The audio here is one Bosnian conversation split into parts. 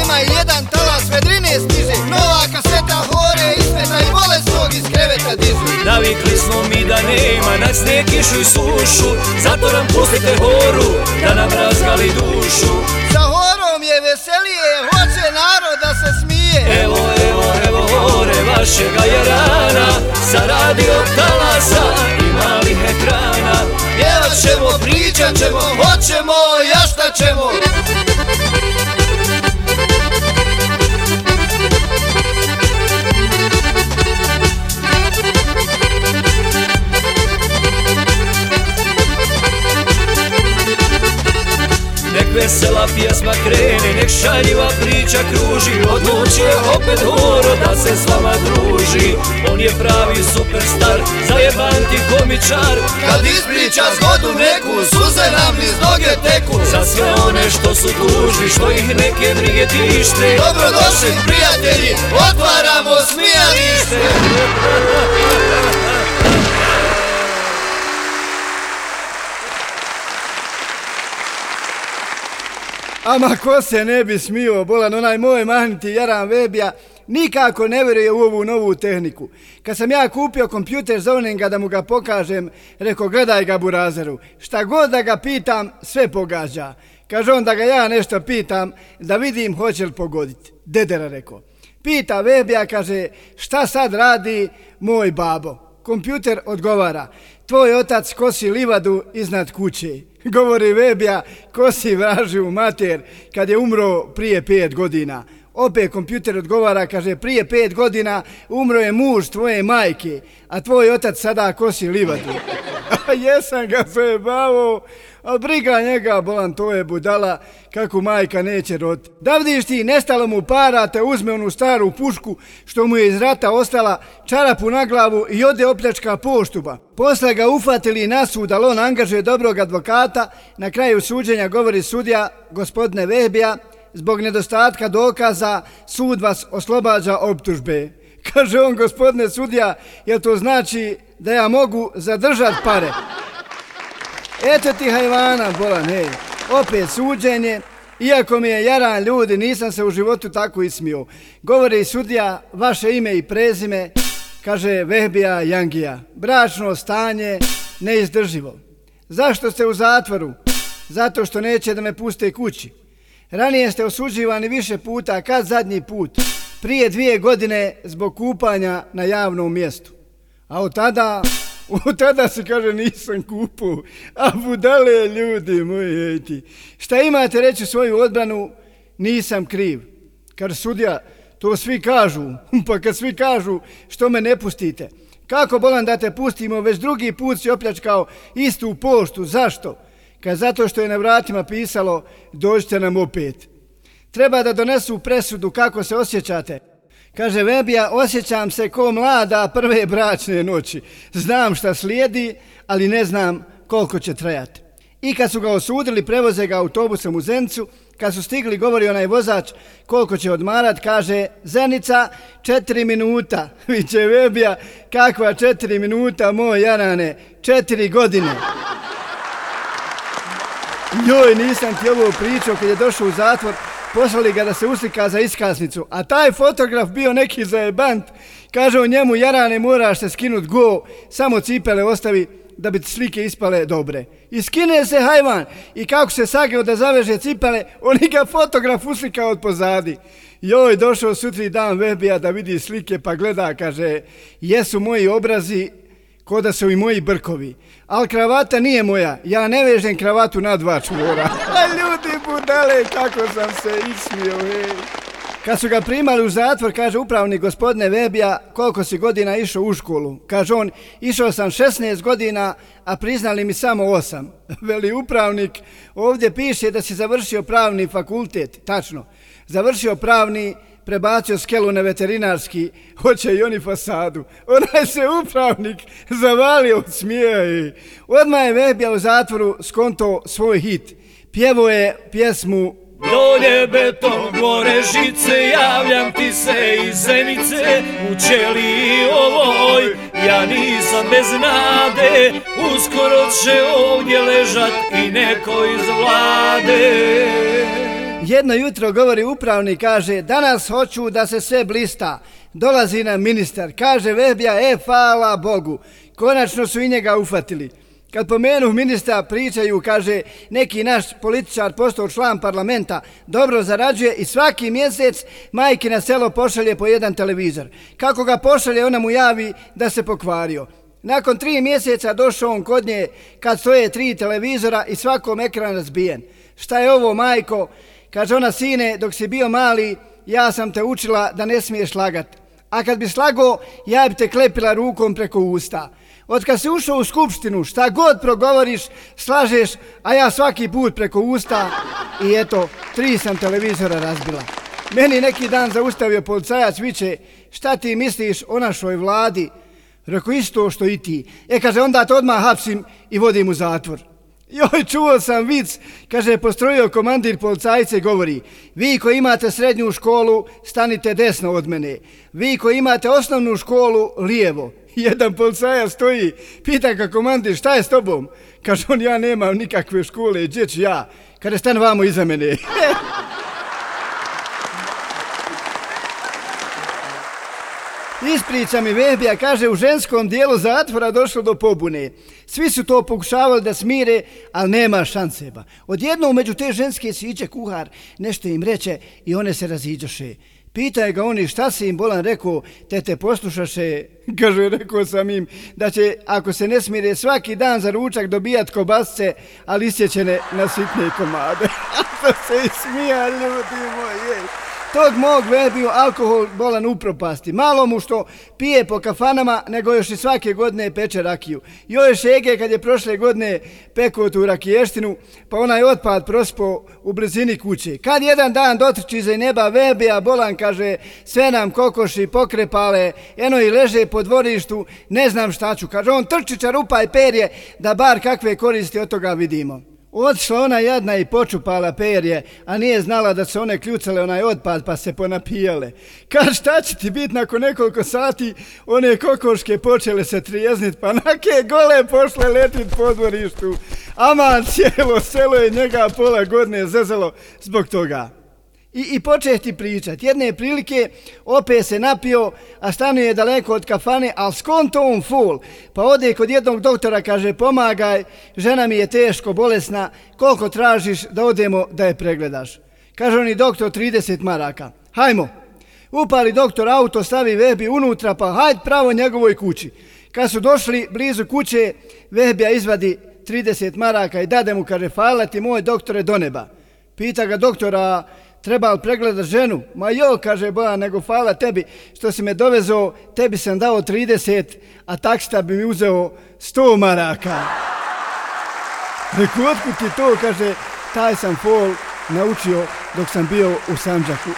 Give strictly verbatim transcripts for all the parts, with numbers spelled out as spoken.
nema i jedan talas vedrine stiže. Nova kaseta hore ismeta i bolesnog iz kreveta diže. Navikli smo mi da nema na sneg, kišu i sušu, zato nam pustite horu da nam razgali dušu. Sa horom je veselije, hoće narod da se smije. Evo, evo, evo hore vašega jarana, sa radio talasa i malih ekrana. Pjevat ćemo, pričat ćemo, hoćemo, jašta ćemo. Nek vesela pjesma krene, nek šaljiva priča kruži. Odlučio opet horo da se s vama druži. On je pravi superstar, zajebanti komičar. Kad ispriča zgodu neku, suze nam niz noge teku. Za sve one što su tužni, što ih neke brige tište. Dobrodošli prijatelji, otvaramo smijalište. Ama ko se ne bi smio, bolan, onaj moj mahniti Jaran Vebija nikako ne vjeruje u ovu novu tehniku. Kad sam ja kupio kompjuter, zovnem ga da mu ga pokažem, rekao gledaj ga burazeru, šta god da ga pitam, sve pogađa. Kaže on da ga ja nešto pitam, da vidim hoće li pogoditi. Dedera rekao. Pita Vebija, kaže šta sad radi moj babo? Kompjuter odgovara, tvoj otac kosi livadu iznad kuće. Govori Vebija, kosi vražiju mater kad je umro prije pet godina. Opet kompjuter odgovara, kaže prije pet godina umro je muž tvoje majke, a tvoj otac sada kosi livadu. A jesam ga zajebavao, ali briga njega, bolan, to je budala, kako majka neće roditi. Da vidiš ti, nestalo mu para, te uzme onu staru pušku što mu je iz rata ostala, čarapu na glavu i ode opljačka poštuba. Posle ga ufatili na sud, ali on angažuje dobrog advokata. Na kraju suđenja govori sudija, gospodine Vebija, zbog nedostatka dokaza sud vas oslobađa optužbe. Kaže on, gospodine sudija, jel to znači da ja mogu zadržati pare? Eto ti hajvana, bolan, hej. Opet suđenje. Iako mi je jaran ljudi, nisam se u životu tako ismio. Govori sudija, vaše ime i prezime, kaže Vebija Jangija. Bračno stanje neizdrživo. Zašto ste u zatvoru? Zato što neće da me puste kući. Ranije ste osuđivani više puta, kad zadnji put? Prije dvije godine zbog kupanja na javnom mjestu. A od tada, od tada se kaže nisam kupao. A budale ljudi moji, ejti. Šta imate reći u svoju odbranu? Nisam kriv. Kaže sudija, to svi kažu. Pa kad svi kažu, što me ne pustite? Kako bolan da te pustimo, već drugi put si opljačkao istu poštu. Zašto? Kaže zato što je na vratima pisalo dođite nam opet. Treba da donesu presudu kako se osjećate. Kaže Vebija, osjećam se ko mlada prve bračne noći. Znam šta slijedi, ali ne znam koliko će trajati. I kad su ga osudili, prevoze ga autobusom u Zenicu. Kad su stigli, govori onaj vozač koliko će odmarat, kaže Zenica četiri minuta. Viće Vebija, kakva četiri minuta, moj Jarane, četiri godine. Joj, nisam ti ovo pričao, kad je došao u zatvor, poslali ga da se uslika za iskaznicu, a taj fotograf bio neki zajebant. Kaže o njemu, Jarane, moraš se skinut go, samo cipele ostavi da bi ti slike ispale dobre. I skine se hajvan i kako se sageo da zaveže cipele, on ga fotograf uslika od pozadi. Joj, došao sutri dan Vebija da vidi slike pa gleda, kaže, jesu moji obrazi ko da su i moji brkovi. Ali kravata nije moja, ja ne vežem kravatu na dva čvora. A ljudi budale, kako sam se ismio, hej. Kad su ga primali u zatvor, kaže upravnik gospodine Vebija, koliko si godina išao u školu? Kaže on, išao sam šesnaest godina, a priznali mi samo osam. Veli upravnik, ovdje piše da si završio pravni fakultet. Tačno, završio pravni, prebacio skelu na veterinarski, hoće i oni fasadu. Onaj se upravnik zavalio od smijeha. Odmah je Vebija u zatvoru skonto svoj hit. Pjevo je pjesmu Dolje beton, gore žice, javljam ti se iz Zenice, u ćeliji ovoj, ja nisam bez nade, uskoro će ovdje ležat i neko iz vlade. Jedno jutro govori upravnik, kaže, danas hoću da se sve blista. Dolazi nam ministar, kaže Vehbija, e, hvala Bogu, konačno su i njega ufatili. Kad pomenu ministra, pričaju, kaže, neki naš političar postao član parlamenta, dobro zarađuje i svaki mjesec majki na selo pošalje po jedan televizor. Kako ga pošalje, ona mu javi da se pokvario. Nakon tri mjeseca došao on kod nje kad stoje tri televizora i svakom ekran razbijen. Šta je ovo, majko? Kaže ona, sine, dok si bio mali, ja sam te učila da ne smiješ lagat. A kad bi slago, ja bi te klepila rukom preko usta. Od kad si ušao u skupštinu, šta god progovoriš, slažeš, a ja svaki put preko usta i eto, tri sam televizora razbila. Meni neki dan zaustavio policajac, viče, šta ti misliš o našoj vladi? Rekao, isto što i ti. E, kaže, onda te odmah hapsim i vodim u zatvor. Joj, čuo sam vic, kaže, postrojio komandir policajce i govori, vi koji imate srednju školu, stanite desno od mene. Vi koji imate osnovnu školu, lijevo. Jedan policajac stoji, pita ga komandir, šta je s tobom? Kaže on, ja nemam nikakve škole, gdje ću ja? Kaže, stani vamo iza mene. Ispriča mi Vehbija, kaže, u ženskom dijelu zatvora došlo do pobune. Svi su to pokušavali da smire, ali nema šanse. Ba. Odjednom među te ženske siđe kuhar, nešto im reče i one se raziđoše. Pitaj ga oni šta si im bolan rekao, te te poslušaše. Kaže, rekao sam im da će, ako se ne smire, svaki dan za ručak dobijat kobasce, ali isjećene na sitne komade. A to se ismija, ljudi moji. Tog mog Vehbiju alkohol bolan upropasti. Malo mu što pije po kafanama, nego još i svake godine peče rakiju. Joj šege kad je prošle godine pekao tu rakiještinu, pa onaj otpad prospao u blizini kuće. Kad jedan dan dotrči iza neba Vehbija, bolan kaže, sve nam kokoši pokrepale, eno i leže po dvorištu, ne znam šta ću. Kaže, on trči čarupa i perje, da bar kakve koristi od toga vidimo. Otišla ona jadna i počupala perje, a nije znala da su one kljucale onaj otpad pa se ponapijale. Kaže, šta će ti biti nakon nekoliko sati, one kokoške počele se trijeznit, pa nake gole pošle letit po dvorištu. Aman, cijelo selo je njega pola godine zezalo zbog toga. I, i počeh ti pričat. Jedne prilike opet se napio, a stanuje daleko od kafane, ali skonto on ful. Pa ode kod jednog doktora, kaže, pomagaj, žena mi je teško bolesna, koliko tražiš da odemo da je pregledaš? Kaže oni, doktor, trideset maraka. Hajmo. Upali doktor auto, stavi Vehbi unutra, pa hajde pravo njegovoj kući. Kad su došli blizu kuće, Vehbija izvadi trideset maraka i dade mu, kaže, hvala ti moj doktore do neba. Pita ga doktora, treba li pregledat ženu? Ma jo, kaže boja, nego hvala tebi što si me dovezao, tebi sam dao trideset, a taksista bi mi uzeo sto maraka. Reku, otkud ti to? Kaže, taj sam fol naučio dok sam bio u Sandžaku.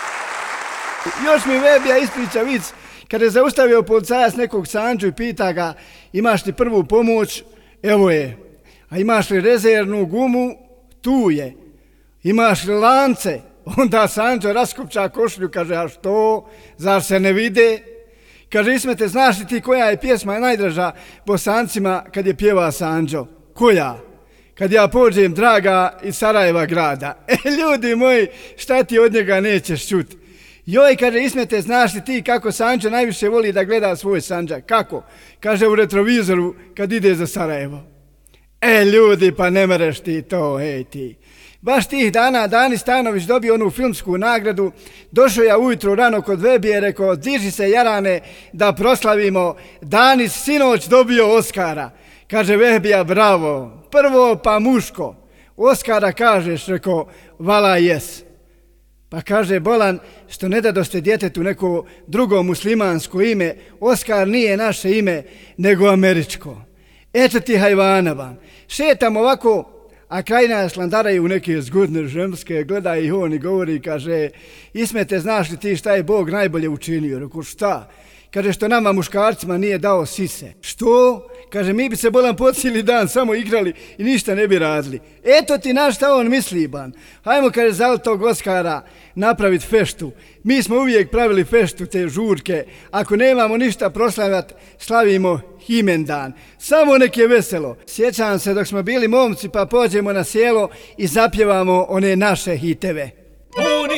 Još mi Vehbija ispriča vic, kada je zaustavio policajac nekog Sandžu i pita ga, imaš li prvu pomoć? Evo je. A imaš li rezervnu gumu? Tu je. Imaš li lance? Onda Sandžo raskopča košlju, kaže, a što? Zar se ne vide? Kaže, Ismete, znaš li ti koja je pjesma najdraža Bosancima kad je pjeva Sandžo? Koja? Kad ja pođem, draga, iz Sarajeva grada. E, ljudi moji, šta ti od njega nećeš čuti? Joj, kaže, Ismete, znaš li ti kako Sandžo najviše voli da gleda svoj Sandžak? Kako? Kaže, u retrovizoru kad ide za Sarajevo. E, ljudi, pa ne mereš ti to, hej ti. Baš tih dana Dani Stanović dobio onu filmsku nagradu, došao ja ujutro rano kod Vehbije, rekao, diži se Jarane da proslavimo, Danis sinoć dobio Oskara. Kaže Vehbija, bravo, prvo pa muško. Oskara kažeš, rekao, vala jes. Pa kaže bolan, što ne dadoste djetetu neko drugo muslimansko ime, Oskar nije naše ime, nego američko. Eto ti hajvanavan. Šetam ovako, a kraj nas landaraju neke zgodne ženske, gleda ih on i govori, kaže, Ismete, znaš li ti šta je Bog najbolje učinio? Rekao, šta? Kaže, što nama muškarcima nije dao sise. Što? Kaže, mi bi se bolan po cijeli dan samo igrali i ništa ne bi radili. Eto ti naš šta on misli, ban. Hajmo, kaže, za tog Oskara napraviti feštu. Mi smo uvijek pravili feštu, te žurke. Ako nemamo ništa proslavat, slavimo Himendan. Samo nek je veselo. Sjećam se dok smo bili momci pa pođemo na sjelo i zapjevamo one naše hiteve.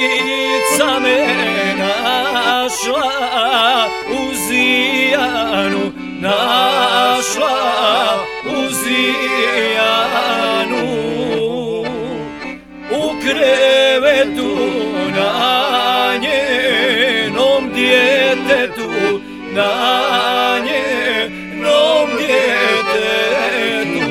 Vodica me našla u Zijanu, našla u Zijanu, u krevetu na njenom djetetu, na njenom djetetu.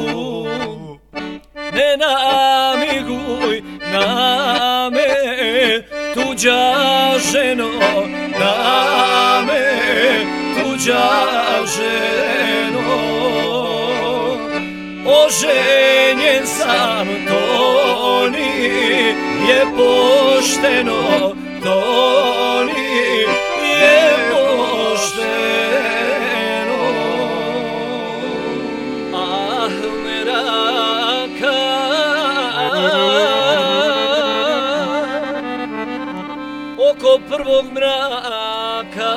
Ne namiguj na me, tuđa ženo, na me, tuđa ženo. Oženjen sam, to nije pošteno, to nije pošteno. Ah, meraka, oko prvog mraka,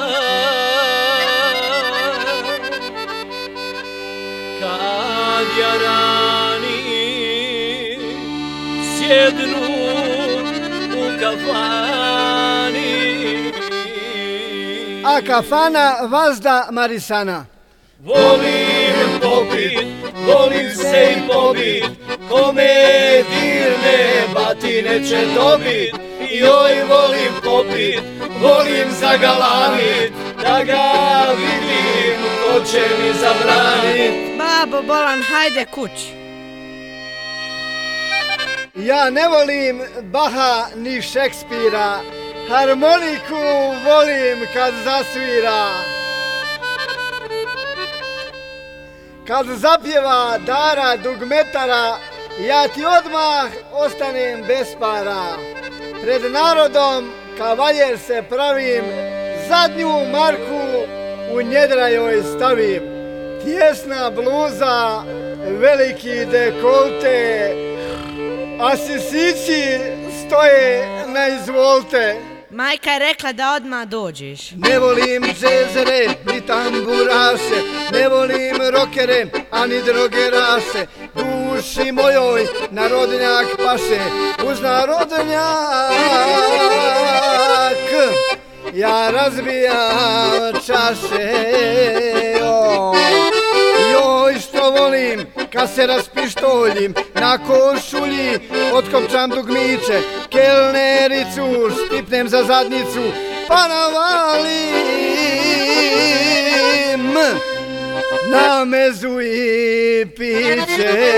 kad jarani sjednu u kafani. A kafana vazda Marisana. Volim popit, volim se i pobit, kome dirne batine će dobit. Joj, volim popit, volim zagalamit, da ga vidim, ko će mi zabranit. Babo bolan, hajde kući. Ja ne volim Baha ni Šekspira, harmoniku volim kad zasvira. Kad zapjeva Dara Dugmetara, ja ti odmah ostanem bez para. Pred narodom kavaljer se pravim, zadnju marku u njedra joj stavim. Tjesna bluza, veliki dekolte, a sisići stoje na izvolte. Majka je rekla da odmah dođeš. Ne volim džezere, ni tamburaše, ne volim rokere, ani drogeraše. Duši mojoj narodnjak paše, uz narodnjak ja razbijam čaše. Joj, joj što volim kad se raspištoljim, na košulji otkopčam dugmiće, kelnericu štipnem za zadnjicu, pa navalim na mezu i piće.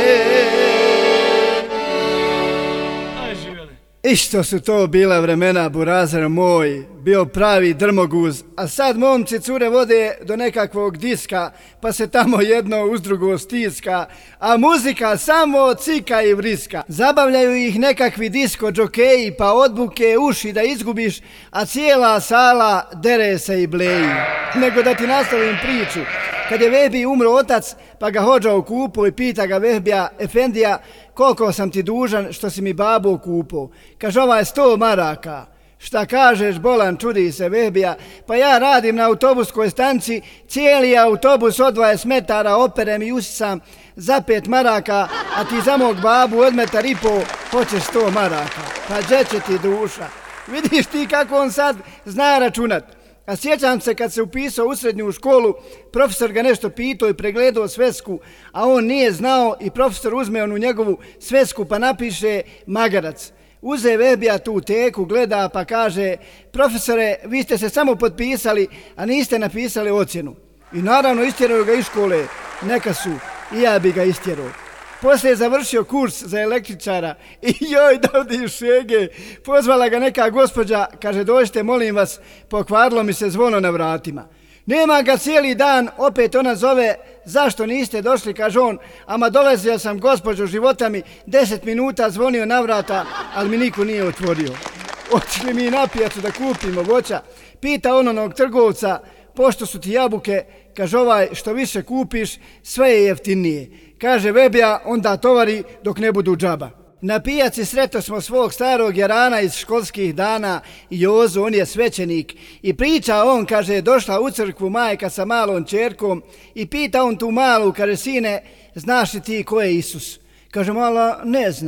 Išto su to bila vremena, Burazer moj, bio pravi drmoguz, a sad momci cure vode do nekakvog diska, pa se tamo jedno uz drugo stiska, a muzika samo cika i vriska. Zabavljaju ih nekakvi disko džokeji, pa odbuke uši da izgubiš, a cijela sala dere se i bleji. Nego da ti nastavim priču, kad je Vehbi umro otac, pa ga hođa u kupu i pita ga Vehbija, efendija, koliko sam ti dužan što si mi babu kupao? Kaže, ova je sto maraka. Šta kažeš, bolan, čudi se Vehbija, pa ja radim na autobuskoj stanci, cijeli autobus od dvadeset metara operem i usisam za pet maraka, a ti za mog babu od metar i pol hoćeš sto maraka. Pa gdje će ti duša? Vidiš ti kako on sad zna računat. A sjećam se kad se upisao u srednju školu, profesor ga nešto pitao i pregledao svesku, a on nije znao i profesor uzme onu njegovu svesku pa napiše magarac. Uze Vehbija tu teku, gleda pa kaže, profesore, vi ste se samo potpisali, a niste napisali ocjenu. I naravno istjeraju ga iz škole, neka su, i ja bi ga istjerao. Poslije je završio kurs za električara i joj da odi šege, pozvala ga neka gospođa, kaže dođite molim vas, pokvarilo mi se zvono na vratima. Nema ga cijeli dan, opet ona zove, zašto niste došli, kaže on, ama dolazio sam gospođo života mi, deset minuta zvonio na vrata, ali mi niko nije otvorio. Otišli mi na pijacu da kupimo voća, pita on onog trgovca, pošto su ti jabuke, kaže ovaj što više kupiš, sve je jeftinije. Kaže Vehbija, onda tovari dok ne budu džaba. Na pijaci sreto smo svog starog jarana iz školskih dana, Jozu, on je svećenik. I priča on, kaže, došla u crkvu majka sa malom čerkom i pita on tu malu, kaže, sine, znaš li ti ko je Isus? Kaže, mala, ne znam.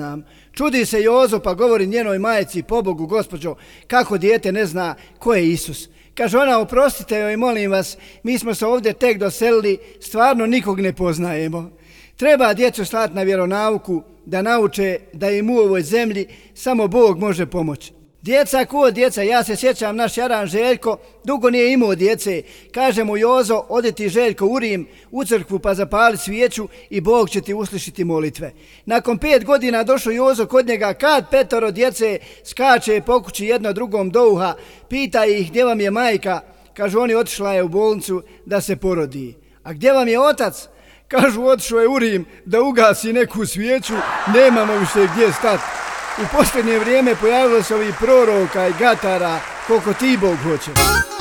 Čudi se Jozo pa govori njenoj majci, pobogu gospođo, kako dijete ne zna ko je Isus. Kaže ona, oprostite joj, molim vas, mi smo se ovdje tek doselili, stvarno nikog ne poznajemo. Treba djecu slati na vjeronauku da nauče da im u ovoj zemlji samo Bog može pomoći. Djeca ko djeca, ja se sjećam naš jaran Željko, dugo nije imao djece. Kaže mu Jozo, odi ti Željko u Rim, u crkvu pa zapali svijeću i Bog će ti uslišiti molitve. Nakon pet godina došao Jozo kod njega, kad petoro djece skače po kući jedno drugom do uha, pita ih gdje vam je majka, kažu oni otišla je u bolnicu da se porodi. A gdje vam je otac? Kažu otišao je u Rim da ugasi neku svijeću, nemamo više gdje stati. U posljednje vrijeme pojavilo se ovih proroka i gatara koliko ti Bog hoće.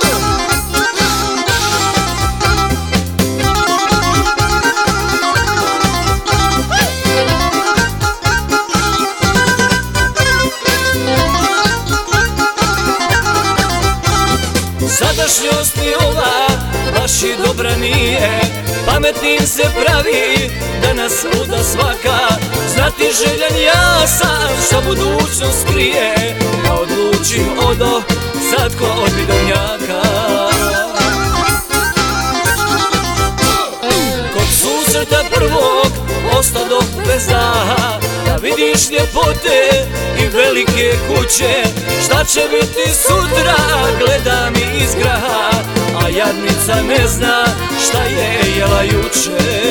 Sadašnjost mi ova baš i dobra nije, pametnim se pravi da nas luda svaka. Znati željan ja sam, šta budućnost krije, ja odlučim odo sad kod vidovnjaka. Kod susreta prvog ostadoh bez daha, da vidiš ljepote i velike kuće. Šta će biti sutra, gleda mi iz graha, a jadnica ne zna šta je jela juče.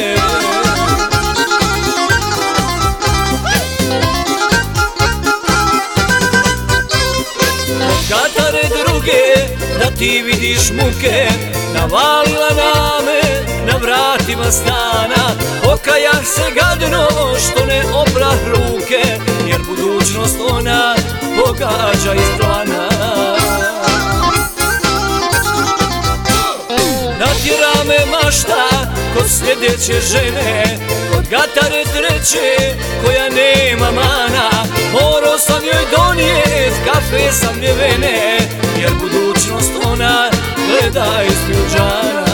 Od gatare druge da ti vidiš muke, navalila na me na vratima stana. Pokajah se gadno što ne oprah ruke, jer budućnost ona pogađa iz plana. Natjera me mašta kod sljedeće žene, kod gatare treće koja nema mana. Morao sam joj donijet kafe sa mljevene, jer budućnost ona gleda iz ključana.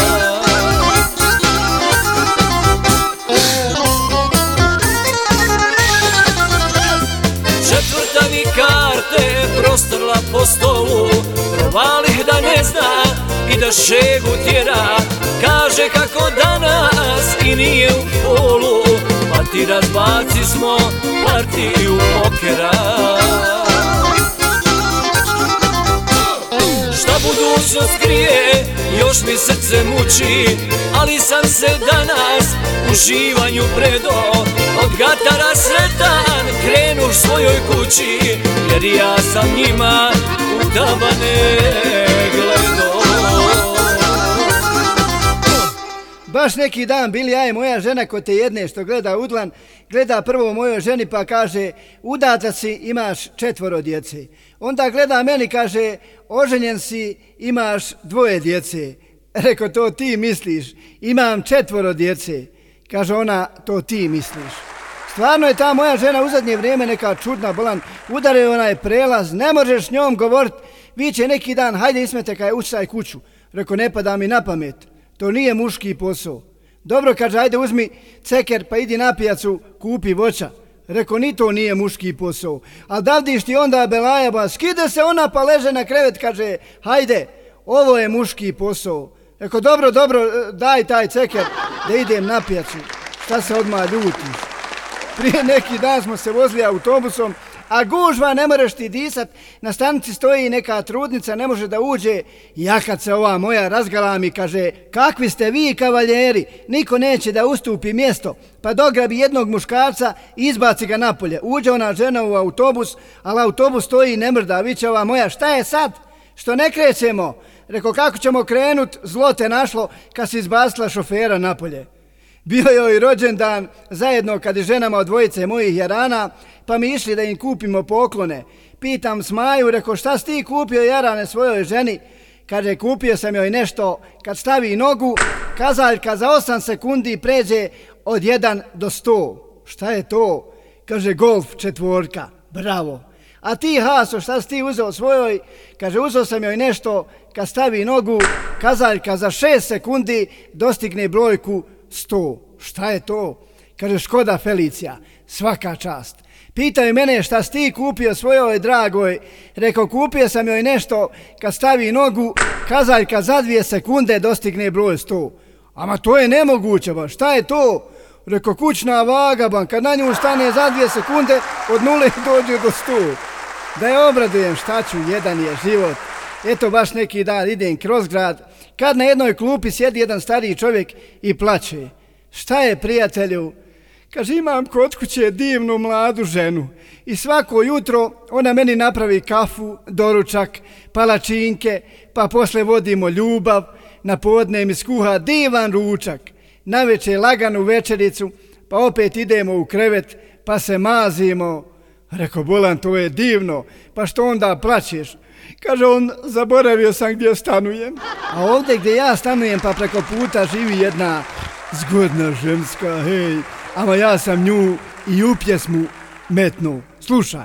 Četvrta mi karte prostrla po stolu, provalih da ne zna i da šegu tjera. Kaže kako danas i nije u folu, pa ti razbaci smo partiju pokera. Šta budućnost krije, još mi srce muči, ali sam se danas u živanju predo. Od gatara sretan krenuš svojoj kući, jer ja sam njima u tabane gledo. Baš neki dan bili ja i moja žena kod te jedne što gleda udlan, gleda prvo mojoj ženi pa kaže, udata si, imaš četvoro djece. Onda gleda meni, kaže, oženjen si, imaš dvoje djece. Reko, to ti misliš, imam četvoro djece. Kaže ona, to ti misliš. Stvarno je ta moja žena u zadnje vrijeme neka čudna bolan, udare onaj prelaz, ne možeš s njom govorit, viče neki dan, hajde ismete kaj usaj kuću. Reko, ne pada mi na pamet. To nije muški posao. Dobro, kaže, ajde uzmi ceker pa idi na pijacu, kupi voća. Reko, ni to nije muški posao. A davdiš ti onda belajaba, skide se ona pa leže na krevet, kaže, hajde, ovo je muški posao. Reko, dobro, dobro, daj taj ceker da idem na pijacu. Šta se odmah ljutiš? Prije neki dan smo se vozili autobusom, a gužva, ne možeš ti disat, na stanici stoji neka trudnica, ne može da uđe. Ja kad se ova moja razgalami, kaže, kakvi ste vi kavaljeri, niko neće da ustupi mjesto, pa dograbi jednog muškarca i izbaci ga napolje. Uđe ona žena u autobus, ali autobus stoji i ne mrda, viće ova moja, šta je sad, što ne krećemo? Reko, kako ćemo krenut, zlo te našlo kad si izbacila šofera napolje. Bio joj rođendan zajedno kad je ženama od dvojice mojih jarana, pa mi išli da im kupimo poklone. Pitam Smaju, reko, šta si ti kupio jarane svojoj ženi? Kaže, kupio sam joj nešto, kad stavi nogu, kazaljka za osam sekundi pređe od jedan do sto. Šta je to? Kaže, golf četvorka, bravo. A ti, Haso, šta si ti uzeo svojoj? Kaže, uzeo sam joj nešto, kad stavi nogu, kazaljka za šest sekundi dostigne brojku sto. Šta je to? Kaže, Škoda Felicija, svaka čast. Pitaju mene šta si ti kupio svojoj dragoj. Rekao, kupio sam joj nešto, kad stavi nogu, kazaljka za dvije sekunde dostigne broj sto. Ama to je nemoguće, ba, šta je to? Rekao, kućna vaga, ba, kad na nju stane za dvije sekunde, od nule dođe do sto. Da je obradujem, šta ću, jedan je život. Eto, baš neki dan idem kroz grad, kad na jednoj klupi sjedi jedan stariji čovjek i plače. Šta je, prijatelju? Kaže, imam kod kuće divnu mladu ženu i svako jutro ona meni napravi kafu, doručak, palačinke, pa posle vodimo ljubav, na podne mi skuha divan ručak, navečer laganu večericu, pa opet idemo u krevet, pa se mazimo. Rekao, bolan, to je divno, pa što onda plačeš? Kaže on, zaboravio sam gdje stanujem. A ovdje gdje ja stanujem, pa preko puta živi jedna zgodna ženska, hej, ama ja sam nju i u pjesmu metnu. Slušaj.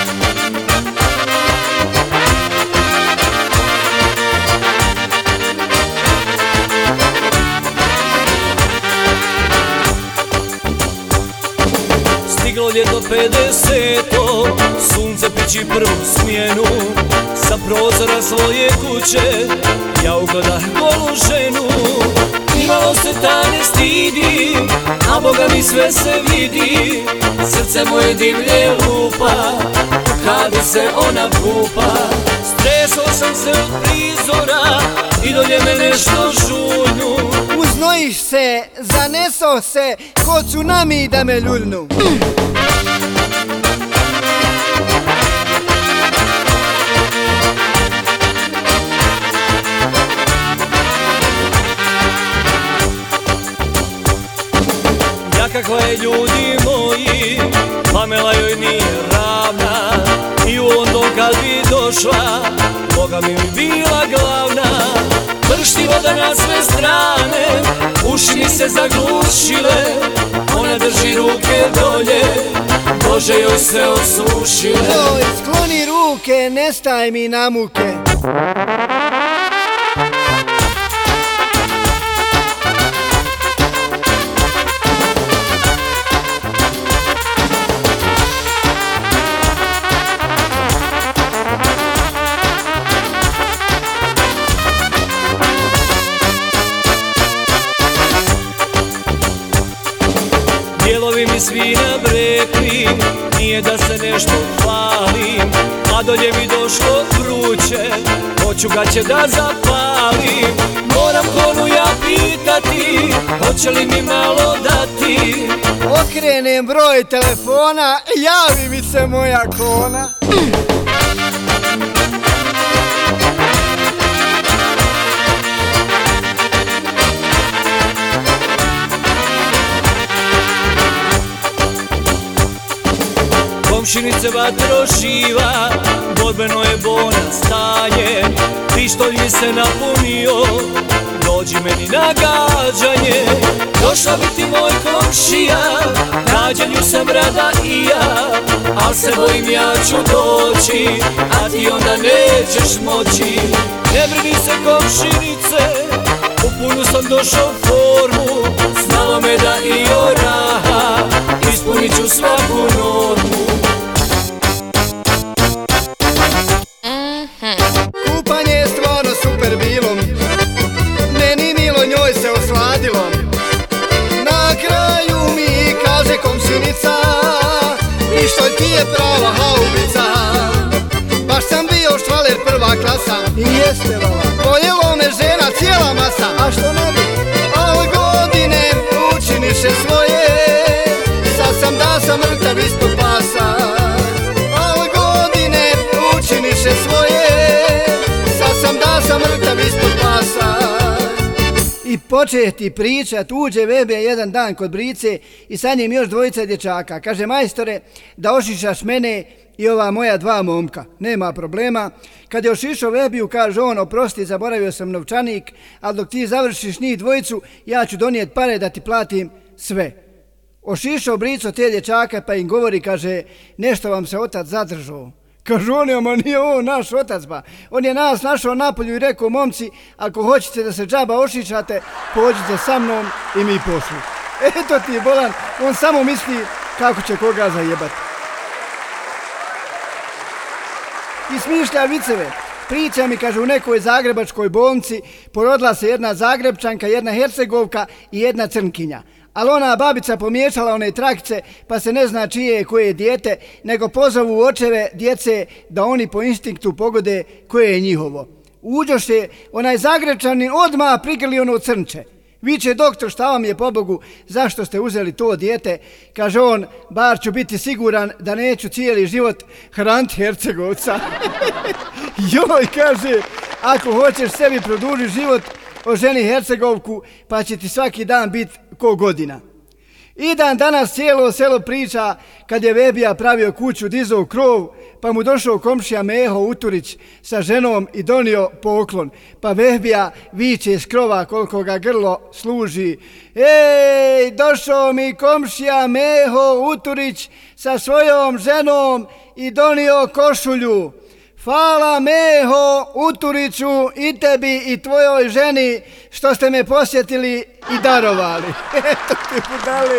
Stiglo ljeto pedeseto, sunce pići prvu smjenu, sa prozora svoje kuće ja ugledam golu ženu. Nimalo se ta ne stidi, a Boga mi sve se vidi, srce moje divlje lupa, kada se ona kupa. Stresao sam se od prizora i dolje me nešto žuljnu. Uznojiš se, zanesao se, ko tsunami da me ljuljnu. Kakva je, ljudi moji, Pamela joj nije ravna, i u London kad bi došla, Boga mi bi bila glavna. Pršti voda na sve strane, uši mi se zaglušile, ona drži ruke dolje, Bože joj se osušile. Joj, skloni ruke, ne staj mi na muke. Dijelovi mi svi nabrekli, nije da se nešto hvalim, a dolje mi došlo vruće, hoću gaće da zapalim. Moram konu ja pitati, hoće li mi malo dati. Okrenem broj telefona, javi mi se moja kona. Komšinice vatro živa, borbeno je bona stanje, pištolj mi se napunio, dođi meni na gađanje. Došla bi ti moj komšija, gađanju sam rada i ja, al se bojim ja ću doći, a ti onda nećeš moći. Ne brini se komšinice, u punu sam došao formu, znalo me da i oraha, ispunit ću svaku normu. Kupanje je stvarno super bilo, meni milo, njoj se osladilo. Na kraju mi kaže komšinica, pištolj ti je prava haubica. Baš sam bio štvaler prva klasa, i jeste vala, voljelo me žena cijela masa. A što ne bi? Al godine učiniše svoje, sad sam da sam mrtav ispod pasa. Al godine učiniše svoje, sad sam da sam mrtav ispod pasa. I počeo ti pričat, uđe Vebe jedan dan kod Brice i sa njim još dvojica dječaka. Kaže, majstore, da ošišaš mene i ova moja dva momka. Nema problema. Kad je ošišao Vebiju, kaže on, oprosti, zaboravio sam novčanik, ali dok ti završiš njih dvojicu, ja ću donijeti pare da ti platim sve. Ošišao Brico te dječaka pa im govori, kaže, nešto vam se otac zadržao. Kažu oni, ama nije ovo naš otac, ba. On je nas našao napolju i rekao, momci, ako hoćete da se džaba ošišate, pođite sa mnom i mi pošli. Eto ti, bolan, on samo misli kako će koga zajebati. i smišlja viceve. Priča mi, kaže, u nekoj zagrebačkoj bolnici porodila se jedna Zagrebčanka, jedna Hercegovka i jedna Crnkinja. Ali ona babica pomiješala one trakice, pa se ne zna čije je koje dijete, nego pozovu očeve djece da oni po instinktu pogode koje je njihovo. Uđoše, onaj Zagrebčanin odmah prigrli ono crnče. Viče, doktor, šta vam je, pobogu, zašto ste uzeli to dijete? Kaže on, bar ću biti siguran da neću cijeli život hraniti Hercegovca. Joj, kaže, ako hoćeš sebi produžiti život, oženi Hercegovku, pa će ti svaki dan biti ko godina. I dan danas cijelo selo priča kad je Vebija pravio kuću, dizao krov, pa mu došao komšija Meho Uturić sa ženom i donio poklon. Pa Vebija viče s krova koliko ga grlo služi. Ej, došao mi komšija Meho Uturić sa svojom ženom i donio košulju. Hvala Meho Uturiću i tebi i tvojoj ženi što ste me posjetili i darovali. Eto ti budale.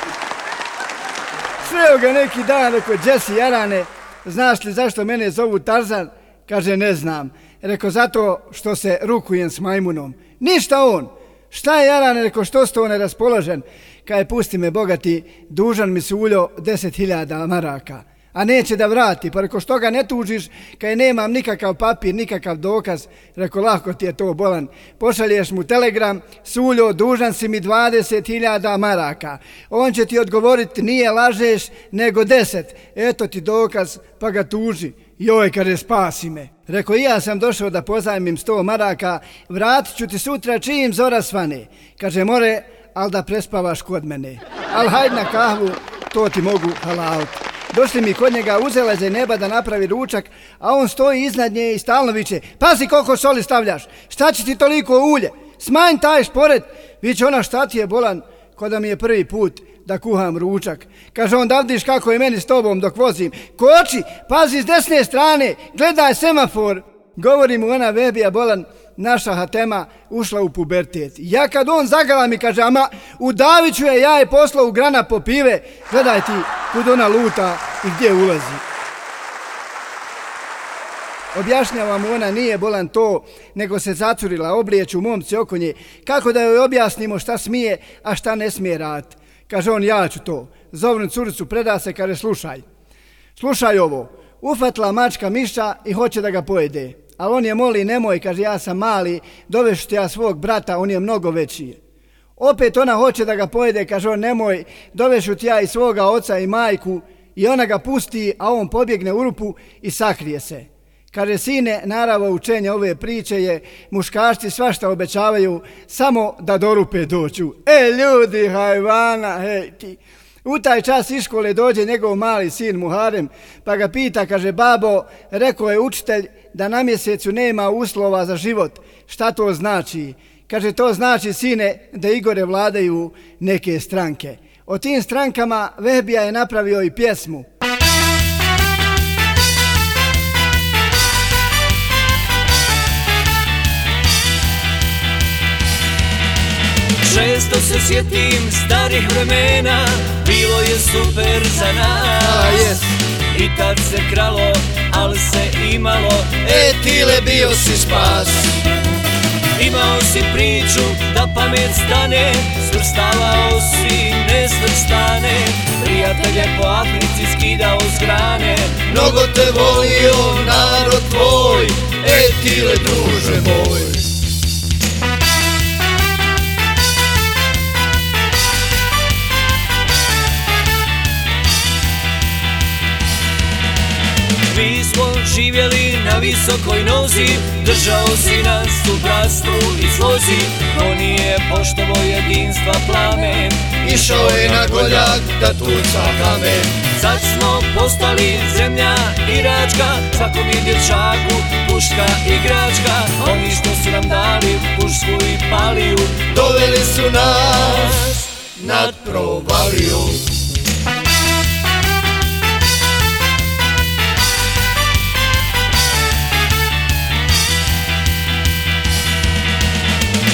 Sreo ga neki dan, rekao, Jesse Jarane, znaš li zašto mene zovu Tarzan? Kaže, ne znam. Rekao, zato što se rukujem s majmunom. Ništa on. Šta je, Jarane? Rekao, što ste on neraspoložen? Kaže, pusti me, bogati, dužan mi se uljo deset hiljada maraka. A neće da vrati, pa reko, što ga ne tužiš, kaj nemam nikakav papir, nikakav dokaz. Reko, lako ti je to, bolan. Pošalješ mu telegram, Suljo, dužan si mi dvadeset hiljada maraka. On će ti odgovoriti, nije lažeš, nego deset. Eto ti dokaz, pa ga tuži. Joj, kaže, spasi me. Reko, i ja sam došao da pozajmim sto maraka, vratit ću ti sutra čim zora svane. Kaže, more, al da prespavaš kod mene. Al hajde na kahvu, to ti mogu halaliti. Došli mi kod njega, uzela za neba da napravi ručak, a on stoji iznad nje i stalno viče, pazi koliko soli stavljaš, šta će ti toliko ulje, smanj taj šporet. Viče ona, šta ti je, bolan, ko da mi je prvi put da kuham ručak. Kaže on, da vidiš kako je meni s tobom dok vozim, koči, pazi s desne strane, gledaj semafor. Govori mu ona, Vebija, bolan, naša Hatema ušla u pubertet. Ja kad on zagala mi, kaže, ama udavit ću je, ja je poslao u grana po pive, gledaj ti kud ona luta i gdje ulazi. Objašnjava mu ona, nije, bolan, to, nego se zacurila, obliječu momci oko nje, kako da joj objasnimo šta smije, a šta ne smije raditi. Kaže on, ja ću to. Zovnu curicu, preda se, kaže, slušaj, slušaj ovo, ufatila mačka miša i hoće da ga pojede. Ali on je moli, nemoj, kaže, ja sam mali, dovešću ti ja svog brata, on je mnogo veći. Opet ona hoće da ga pojede, kaže on, nemoj, dovešću ti ja i svoga oca i majku, i ona ga pusti, a on pobjegne u rupu i sakrije se. Kaže, sine, narava učenja ove priče je, muškarci svašta obećavaju, samo da do rupe doću. E, ljudi, hajvana, hej ti. U taj čas iz škole dođe njegov mali sin Muharem, pa ga pita, kaže, babo, rekao je učitelj da na mjesecu nema uslova za život. Šta to znači? Kaže, to znači, sine, da Igore vladaju neke stranke. O tim strankama Vebija je napravio i pjesmu. Često se sjetim starih vremena, bilo je super za nas. A, yes. I tad se kralo, ali se imalo, e tile bio si spas. Imao si priču da pamet stane, svrstavao si nesvrstane, prijatelje po Africi skidao s grane. Mnogo te volio narod tvoj, e tile druže moj. Mi smo živjeli na visokoj nozi, držao si nas u bratstvu i slozi. Ko nije poštovo jedinstva plamen, išao je na Goljak da tuca kamen. Sad smo postali zemlja igračka, svakom je dječaku puška igračka. Oni što su nam dali pušku i paliju, doveli su nas nad provaliju.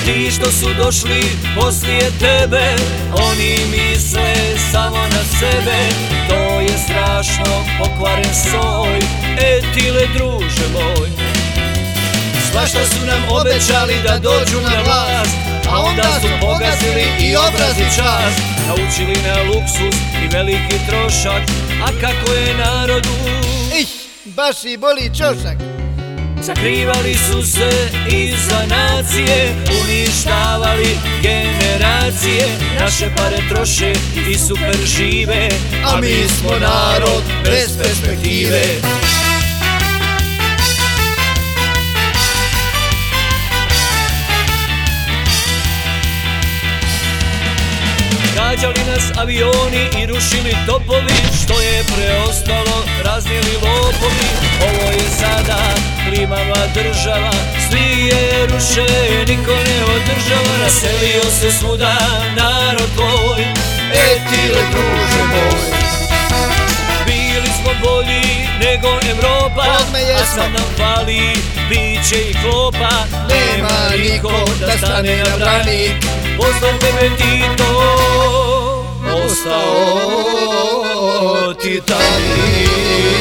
Ti što su došli poslije tebe, oni misle samo na sebe. To je strašno pokvaren soj, etile druže moj. Svašta su nam obećali da dođu na vlast, a onda su pogazili i obraz i čast. Naučili na luksuz i veliki trošak, a kako je narodu Ih, baš i boli čošak. Sakrivali su se iza nacije, uništavali generacije. Naše pare troše i super žive, a mi smo narod bez perspektive. Gađali nas avioni i rušili topovi, što je preostalo raznijeli lopovi. Ovo je sada klimava država, svi je ruše, niko ne održava. Naselio se svuda narod tvoj, etile druže moj. Bili smo bolji nego Evropa, a sad nam fali biće i klopa. Nema niko da stane na branik, poslao tebe Tito, ostao Titanik.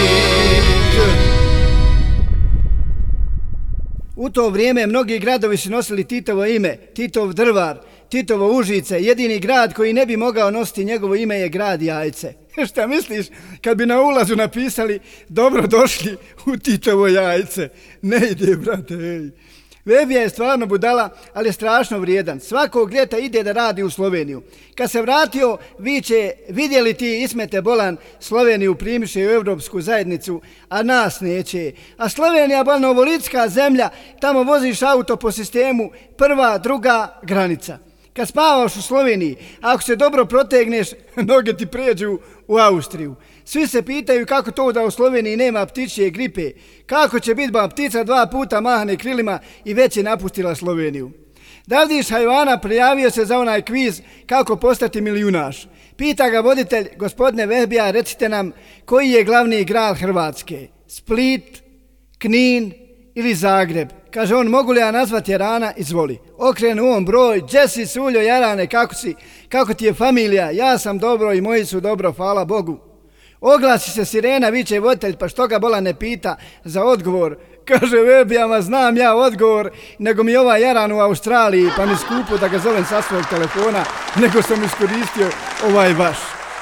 U to vrijeme mnogi gradovi su nosili Titovo ime, Titov Drvar, Titovo Užice. Jedini grad koji ne bi mogao nositi njegovo ime je grad Jajce. Šta misliš kad bi na ulazu napisali dobro došli u Titovo Jajce? Ne ide, brate, ej. Vebija je stvarno budala, ali je strašno vrijedan. Svakog ljeta ide da radi u Sloveniju. Kad se vratio, viče, vidjeli ti Ismete Bolan, Sloveniju primiše u Evropsku zajednicu, a nas neće. A Slovenija, bolno ovolitska zemlja, tamo voziš auto po sistemu prva, druga granica. Kad spavaš u Sloveniji, ako se dobro protegneš, noge ti pređu u Austriju. Svi se pitaju kako to da u Sloveniji nema ptičje gripe. Kako će biti ba ptica dva puta mahne krilima i već je napustila Sloveniju. Davdiš Hajvana prijavio se za onaj kviz kako postati milijunaš. Pita ga voditelj, gospodine Vehbija, recite nam koji je glavni grad Hrvatske? Split, Knin ili Zagreb? Kaže on, mogu li ja nazvati Jarana? Izvoli. Okrenu on broj, Jesse, Suljo, Jarane, kako si? Kako ti je familija? Ja sam dobro i moji su dobro, hvala Bogu. Oglasi se sirena, viče voditelj, pa što ga bola ne pita za odgovor. Kaže Vebijama, znam ja odgovor, nego mi ovaj Jaran u Australiji, pa mi skupo da ga zovem sa svog telefona, nego sam iskoristio ovaj vaš.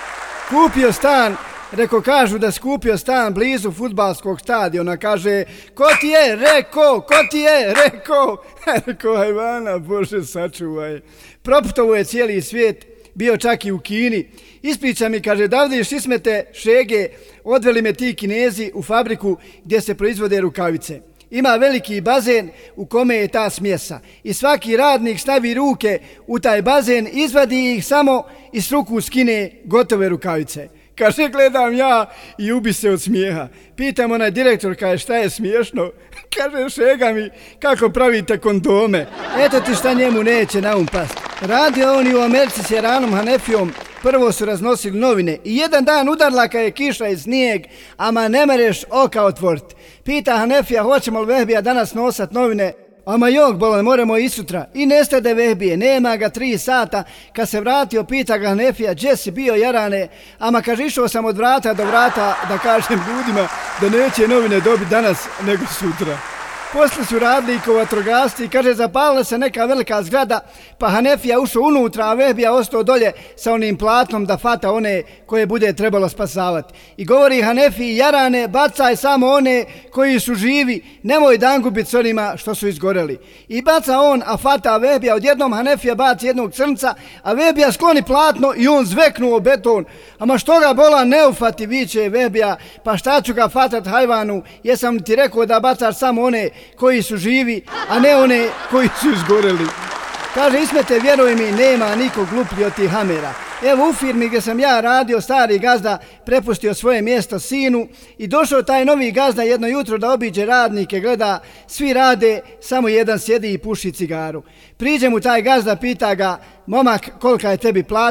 Kupio stan, reko kažu da skupio stan blizu fudbalskog stadiona, kaže, ko ti je, reko, ko ti je, reko, reko Hajvana, Bože sačuvaj. Proputovo je cijeli svijet, bio čak i u Kini. Ispriča mi, kaže, Davdiš Ismete Šege, odveli me ti Kinezi u fabriku gdje se proizvode rukavice. Ima veliki bazen u kome je ta smjesa i svaki radnik stavi ruke u taj bazen, izvadi ih samo i s ruku skine gotove rukavice. Kaže, gledam ja i ubi se od smijeha. Pitam onaj direktor, kaže, šta je smiješno? Kaže, Šega mi, kako pravite kondome? Eto ti šta njemu neće na um past. Radio on i u Americi s Jaranom Hanefijom. Prvo su raznosili novine i jedan dan udarla kad je kiša i snijeg, ama ne mereš oka otvoriti. Pita Hanefija, hoćemo li Vehbija danas nosat novine? Ama jok, bolan, moramo i sutra. I nestade Vehbije, nema ga tri sata. Kad se vratio, pita ga Hanefija, gdje si bio Jarane? Ama kaže, išao sam od vrata do vrata da kažem ljudima da neće novine dobiti danas nego sutra. Poslije su radili ko vatrogasci i kaže, zapalila se neka velika zgrada, pa Hanefija ušao unutra, a Vehbija ostao dolje sa onim platnom da fata one koje bude trebalo spasavati. I govori Hanefiji, Jarane, bacaj samo one koji su živi, nemoj dan gubiti s onima što su izgoreli. I baca on, a fata Vehbija, odjednom Hanefija baci jednog crnca, a Vehbija skloni platno i on zveknuo beton. Ama što ga bola ne ufati, viče Vehbija, pa šta ću ga fatat Hajvanu, jesam ti rekao da bacaš samo one koji su živi, a ne one koji su izgoreli. Kaže, Ismete, vjeruj mi, nema nikog gluplji od tih hamera. Evo u firmi gdje sam ja radio, stari gazda prepustio svoje mjesto sinu i došao taj novi gazda jedno jutro da obiđe radnike, gleda, svi rade, samo jedan sjedi i puši cigaru. Priđe mu taj gazda, pita ga, momak, kolika je tebi plata?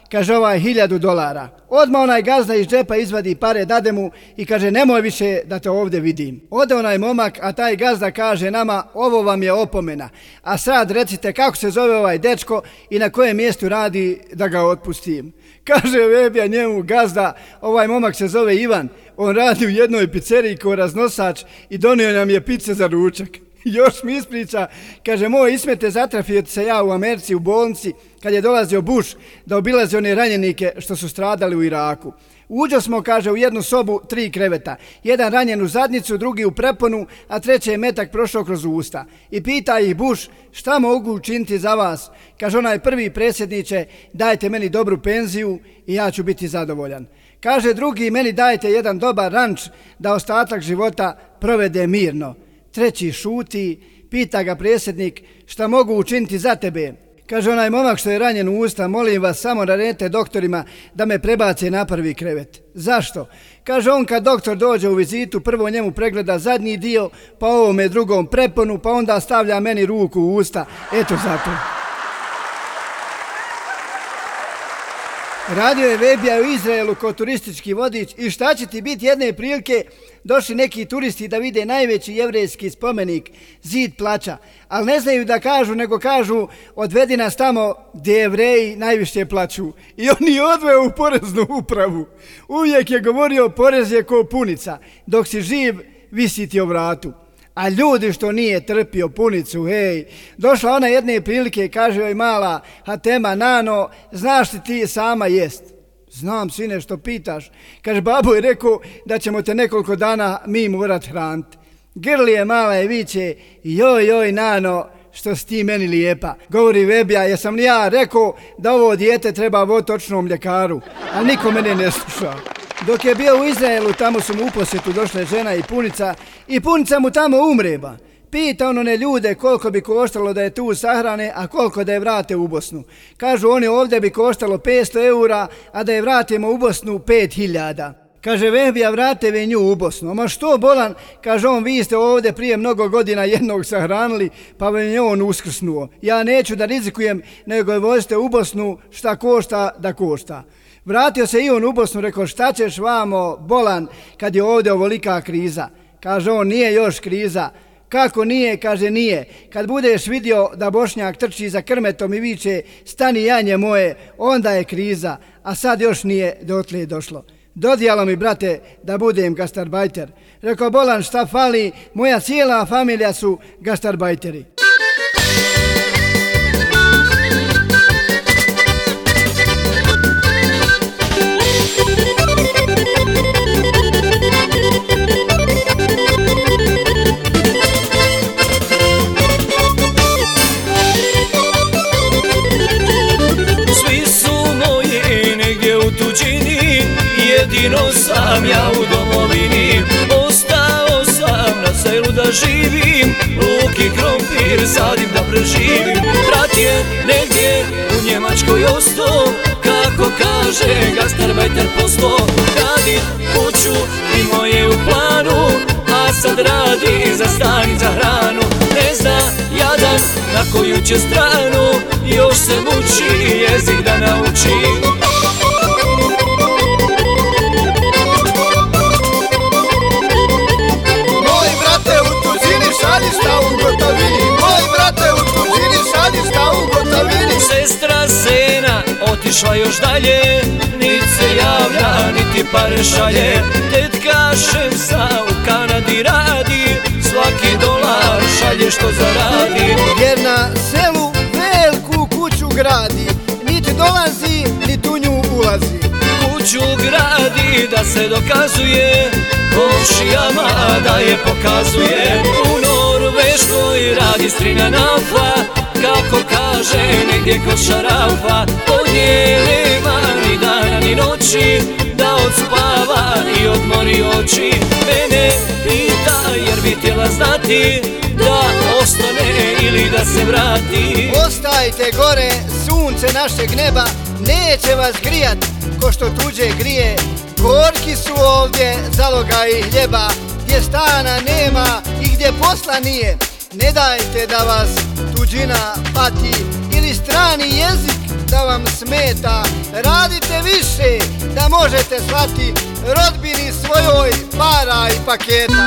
kaže ovaj hiljadu dolara. Odmah onaj gazda iz džepa izvadi pare, dade mu i kaže nemoj više da te ovdje vidim. Ode onaj momak, a taj gazda kaže nama ovo vam je opomena. A sad recite kako se zove ovaj dečko i na kojem mjestu radi da ga otpustim. Kaže Vebija njemu gazda, ovaj momak se zove Ivan, on radi u jednoj pizzeriji kao raznosač i donio nam je pice za ručak. Još mi ispriča, kaže moj Ismete zatrafio se ja u Americi u bolnici kad je dolazio Bush da obilazi one ranjenike što su stradali u Iraku. Uđo smo, kaže, u jednu sobu tri kreveta. Jedan ranjen u zadnjicu, drugi u preponu, a treći je metak prošao kroz usta. I pita ih Bush šta mogu učiniti za vas. Kaže onaj prvi predsjedniče, dajte meni dobru penziju i ja ću biti zadovoljan. Kaže drugi, meni dajte jedan dobar ranč da ostatak života provede mirno. Treći šuti, pita ga predsjednik šta mogu učiniti za tebe. Kaže onaj momak što je ranjen u usta, molim vas samo naredite doktorima da me prebace na prvi krevet. Zašto? Kaže on kad doktor dođe u vizitu, prvo njemu pregleda zadnji dio, pa ovome drugom preponu, pa onda stavlja meni ruku u usta. Eto zato. Radio je Vebija u Izraelu kao turistički vodič i šta će ti biti jedne prilike došli neki turisti da vide najveći jevrejski spomenik, zid plača, ali ne znaju da kažu, nego kažu odvedi nas tamo gdje Jevreji najviše plaću. I on je odveo u poreznu upravu. Uvijek je govorio porez je ko punica, dok si živ visi ti o vratu. A ljudi što nije trpio punicu, hej, došla ona jedne prilike i kaže joj mala Hatema, nano, znaš li ti sama jest? Znam sine što pitaš. Kaže babo je rekao da ćemo te nekoliko dana mi morat hraniti. Grli je mala i viče, joj joj nano, što si ti meni lijepa. Govori Vebija, jesam li ja rekao da ovo dijete treba votočnom mljekaru, ali niko mene ne sluša. Dok je bio u Izraelu, tamo su mu u posjetu došle žena i punica i punica mu tamo umreba. Pita on one ljude koliko bi koštalo da je tu sahrane, a koliko da je vrate u Bosnu. Kažu oni ovdje bi koštalo petsto eura, a da je vratimo u Bosnu pet hiljada. Kaže Vebija, vrate vi nju u Bosnu. Ma što bolan, kaže on, vi ste ovdje prije mnogo godina jednog sahranili, pa bi je on uskrsnuo. Ja neću da rizikujem, nego je vozite u Bosnu, šta košta da košta. Vratio se i on u Bosnu, rekao šta ćeš vamo bolan kad je ovdje ovolika kriza. Kaže on, nije još kriza. Kako nije? Kaže nije. Kad budeš vidio da Bošnjak trči za krmetom i viče stani janje moje, onda je kriza, a sad još nije dotle je došlo. Dodijalo mi, brate, da budem gastarbajter. Rekao bolan šta fali, moja cijela familija su gastarbajteri. Jedino sam ja u domovini, ostao sam na selu da živim, luk i krompir sadim da preživim. Brat je negdje u Njemačkoj ostao, kako kaže gastarbajter posto. Radi kuću i moje u planu, a sad radi za stan i za hranu. Ne zna jadan na koju će stranu, još se muči jezik da nauči. Šalji šta u gotovini, moj brate u tuđini, šalji šta u gotovini. Sestra Sena otišla još dalje, niti se javlja, niti pare šalje. Tetka Šemsa u Kanadi radi, svaki dolar šalje što zaradi. Jer na selu veliku kuću gradi, niti dolazi, niti u nju ulazi. Kuću gradi da se dokazuje, komšijama da je pokazuje. U Norveškoj radi strina Nafa, kako kaže negdje kod Šarafa. Od nje nema ni dana ni noći, da odspava i odmori oči. Mene pita jer bi htjela znati da ostane ili da se vrati. Ostajte gore, sunce našeg neba neće vas grijat ko što tuđe grije. Gorki su ovdje zaloga i hljeba, gdje stana nema i gdje posla nije. Ne dajte da vas tuđina pati ili ni strani jezik da vam smeta. Radite više da možete slati rodbini svojoj para i paketa.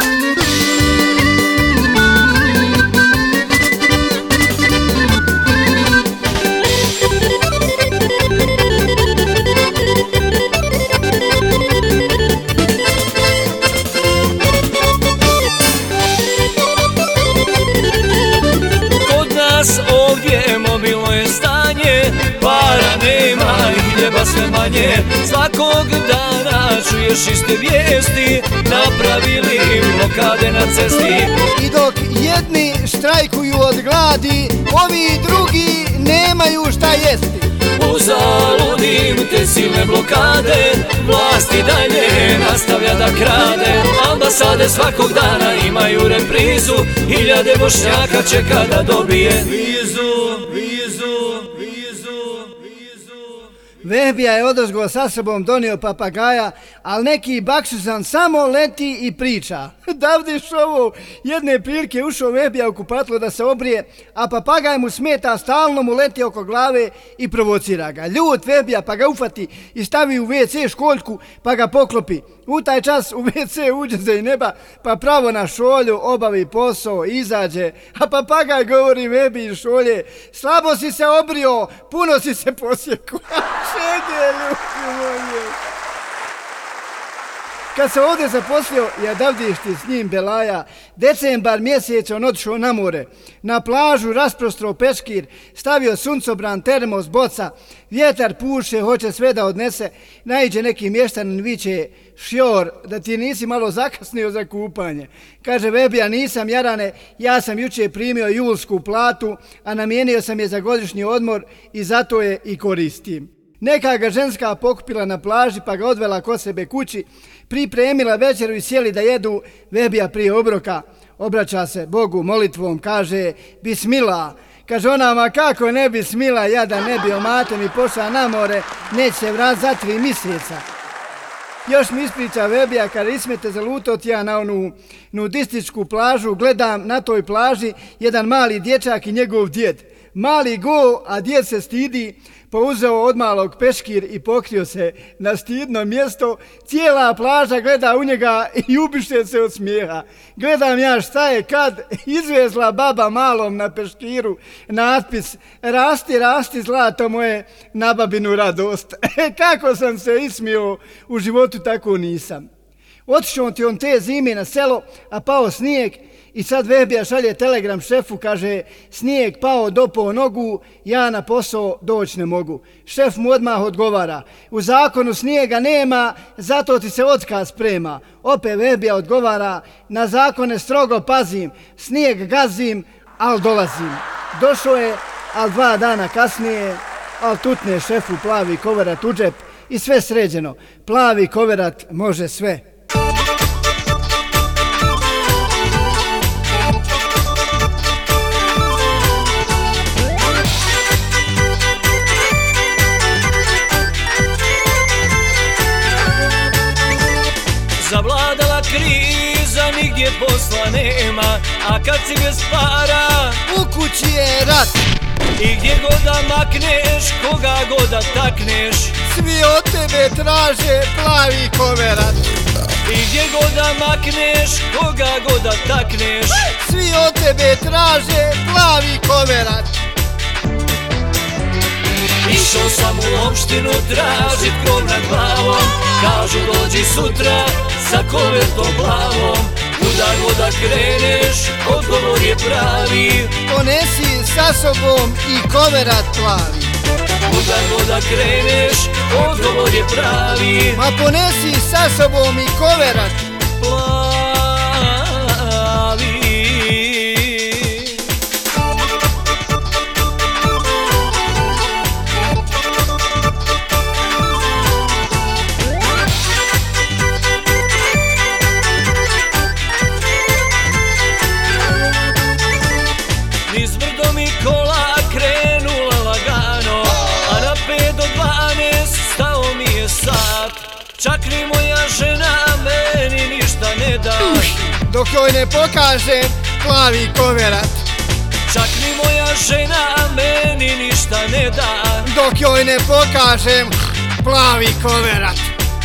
Ovdje mobilno je stanje, para nema i hljeba sve manje. Svakog dana čuješ iste vijesti, napravili blokade na cesti. I dok jedni štrajkuju od gladi, ovi drugi nemaju šta jesti. Uzaludim te silne blokade, vlast i dalje nastavlja da krade. Ambasade svakog dana imaju reprizu, hiljade Bošnjaka čeka da dobije vizu, vizu, vizu, vizu. Vehbija je odozgo sa sobom donio papagaja, ali neki bakšizan samo leti i priča. Davdiš ovo, jedne prilike ušao Vehbija u kupatlo da se obrije, a papagaj mu smeta, stalno mu leti oko glave i provocira ga. Ljut Vehbija pa ga ufati i stavi u ve ce školjku pa ga poklopi. U taj čas u ve ce uđe za i neba pa pravo na šolju obavi posao, izađe, a papagaj govori Vehbiji šolje: slabo si se obrio, puno si se posjekao. Šedje, ljubi moje. Kad se ovdje zaposlio Jadavdišti s njim Belaja, decembar mjesec on otišao na more. Na plažu rasprostrao peškir, stavio suncobran, termos, boca, vjetar puše, hoće sve da odnese. Naiđe neki mještanin, viče: šjor, da ti nisi malo zakasnio za kupanje. Kaže Vehbija: nisam jarane, ja sam jučer primio julsku platu, a namijenio sam je za godišnji odmor i zato je i koristim. Neka ga ženska pokupila na plaži pa ga odvela kod sebe kući, pripremila večeru i sjeli da jedu. Vehbija prije obroka obraća se Bogu molitvom, kaže: bismila. Kaže ona: ma kako ne bismila, ja da ne bi omatem i pošla na more, neće se vrat za tri mjeseca. Još mi ispriča Vehbija: kad ismete zalutot ja na onu nudističku plažu, gledam na toj plaži jedan mali dječak i njegov djed. Mali go, a djed se stidi, pa uzeo od malog peškir i pokrio se na stidno mjesto. Cijela plaža gleda u njega i ubiše se od smijeha. Gledam ja šta je kad, izvezla baba malom na peškiru natpis: rasti, rasti zlato moje, na babinu radost. Kako sam se ismio, u životu tako nisam. Otišao ti on te zime na selo, a pao snijeg. I sad Vehbija šalje telegram šefu, kaže: snijeg pao, dopao nogu, ja na posao doći ne mogu. Šef mu odmah odgovara: u zakonu snijega nema, zato ti se otkaz sprema. Opet Vehbija odgovara: na zakone strogo pazim, snijeg gazim, al dolazim. Došao je, al dva dana kasnije, al tutne šefu plavi koverat u džep i sve sređeno. Plavi koverat može sve. Zavladala kriza, nigdje posla nema, a kad si bez para, u kući je rat. I gdje god da makneš, koga god da takneš, svi od tebe traže plavi koverat. I gdje god da makneš, koga god da takneš, svi od tebe traže plavi koverat. Išao sam u opštinu tražit krov nad glavom, kažu dođi sutra sa kovertom plavom. Kuda god da kreneš, odgovor je pravi: ponesi sa sobom i koverat plavi. Kuda god da kreneš, odgovor je pravi: ma ponesi sa sobom i koverat plavi. Čak ni moja žena meni ništa ne da, dok joj ne pokažem plavi koverat. Čak ni moja žena meni ništa nije da, dok joj ne pokažem plavi koverat.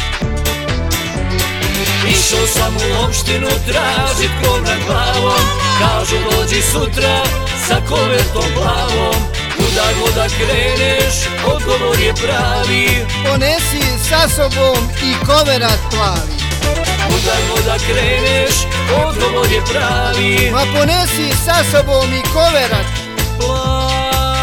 Išao sam u opštinu tražit krov nad glavom, kažu dođi sutra sa kovertom plavom. Kuda god da kreneš, odgovor je pravi, ponesi sa sobom i koverat plavi. Kuda god da kreneš, odgovor je pravi, ma ponesi sa sobom i koverat plavi.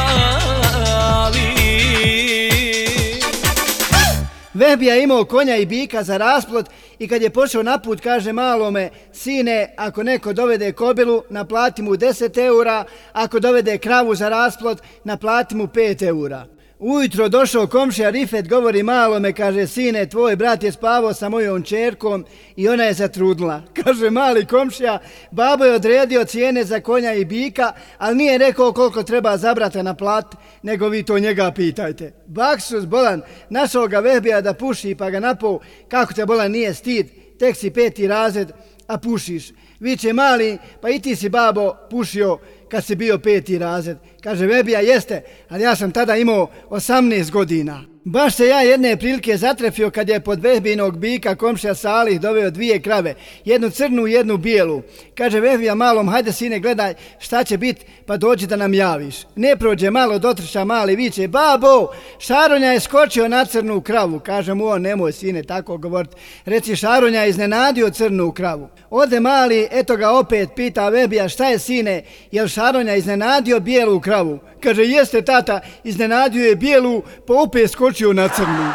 Vehbija imao konja i bika za rasplod i kad je pošao na put kaže malome: sine, ako neko dovede kobilu, naplati mu deset eura, ako dovede kravu za rasplod, naplati mu pet eura. Ujutro došao komšija Rifet, govori malome, kaže: sine, tvoj brat je spavao sa mojom čerkom i ona je zatrudnila. Kaže mali komšija: babo je odredio cijene za konja i bika, ali nije rekao koliko treba za brata naplatiti, nego vi to njega pitajte. Baksus bolan našao ga Vehbija da puši, pa ga napao: kako te bolan nije stid, tek si peti razred, a pušiš. Viče mali: pa i ti si babo pušio kad si bio peti razred. Kaže Vehbija: jeste, ali ja sam tada imao osamnaest godina. Baš se ja jedne prilike zatrefio kad je pod Vehbijinog bika komšija Salih doveo dvije krave, jednu crnu i jednu bijelu. Kaže Vehbija malom: hajde sine, gledaj šta će bit, pa dođi da nam javiš. Ne prođe malo, dotrča mali, viče: babo, Šaronja je skočio na crnu kravu. Kaže mu on: nemoj sine tako govoriti, reci Šaronja je iznenadio crnu kravu. Ode mali, eto ga opet, pita Vehbija: šta je sine, jel Šaronja iznenadio bijelu kravu? Kaže: jeste tata, iznenadio je bijelu, pa opet skočio na crnu.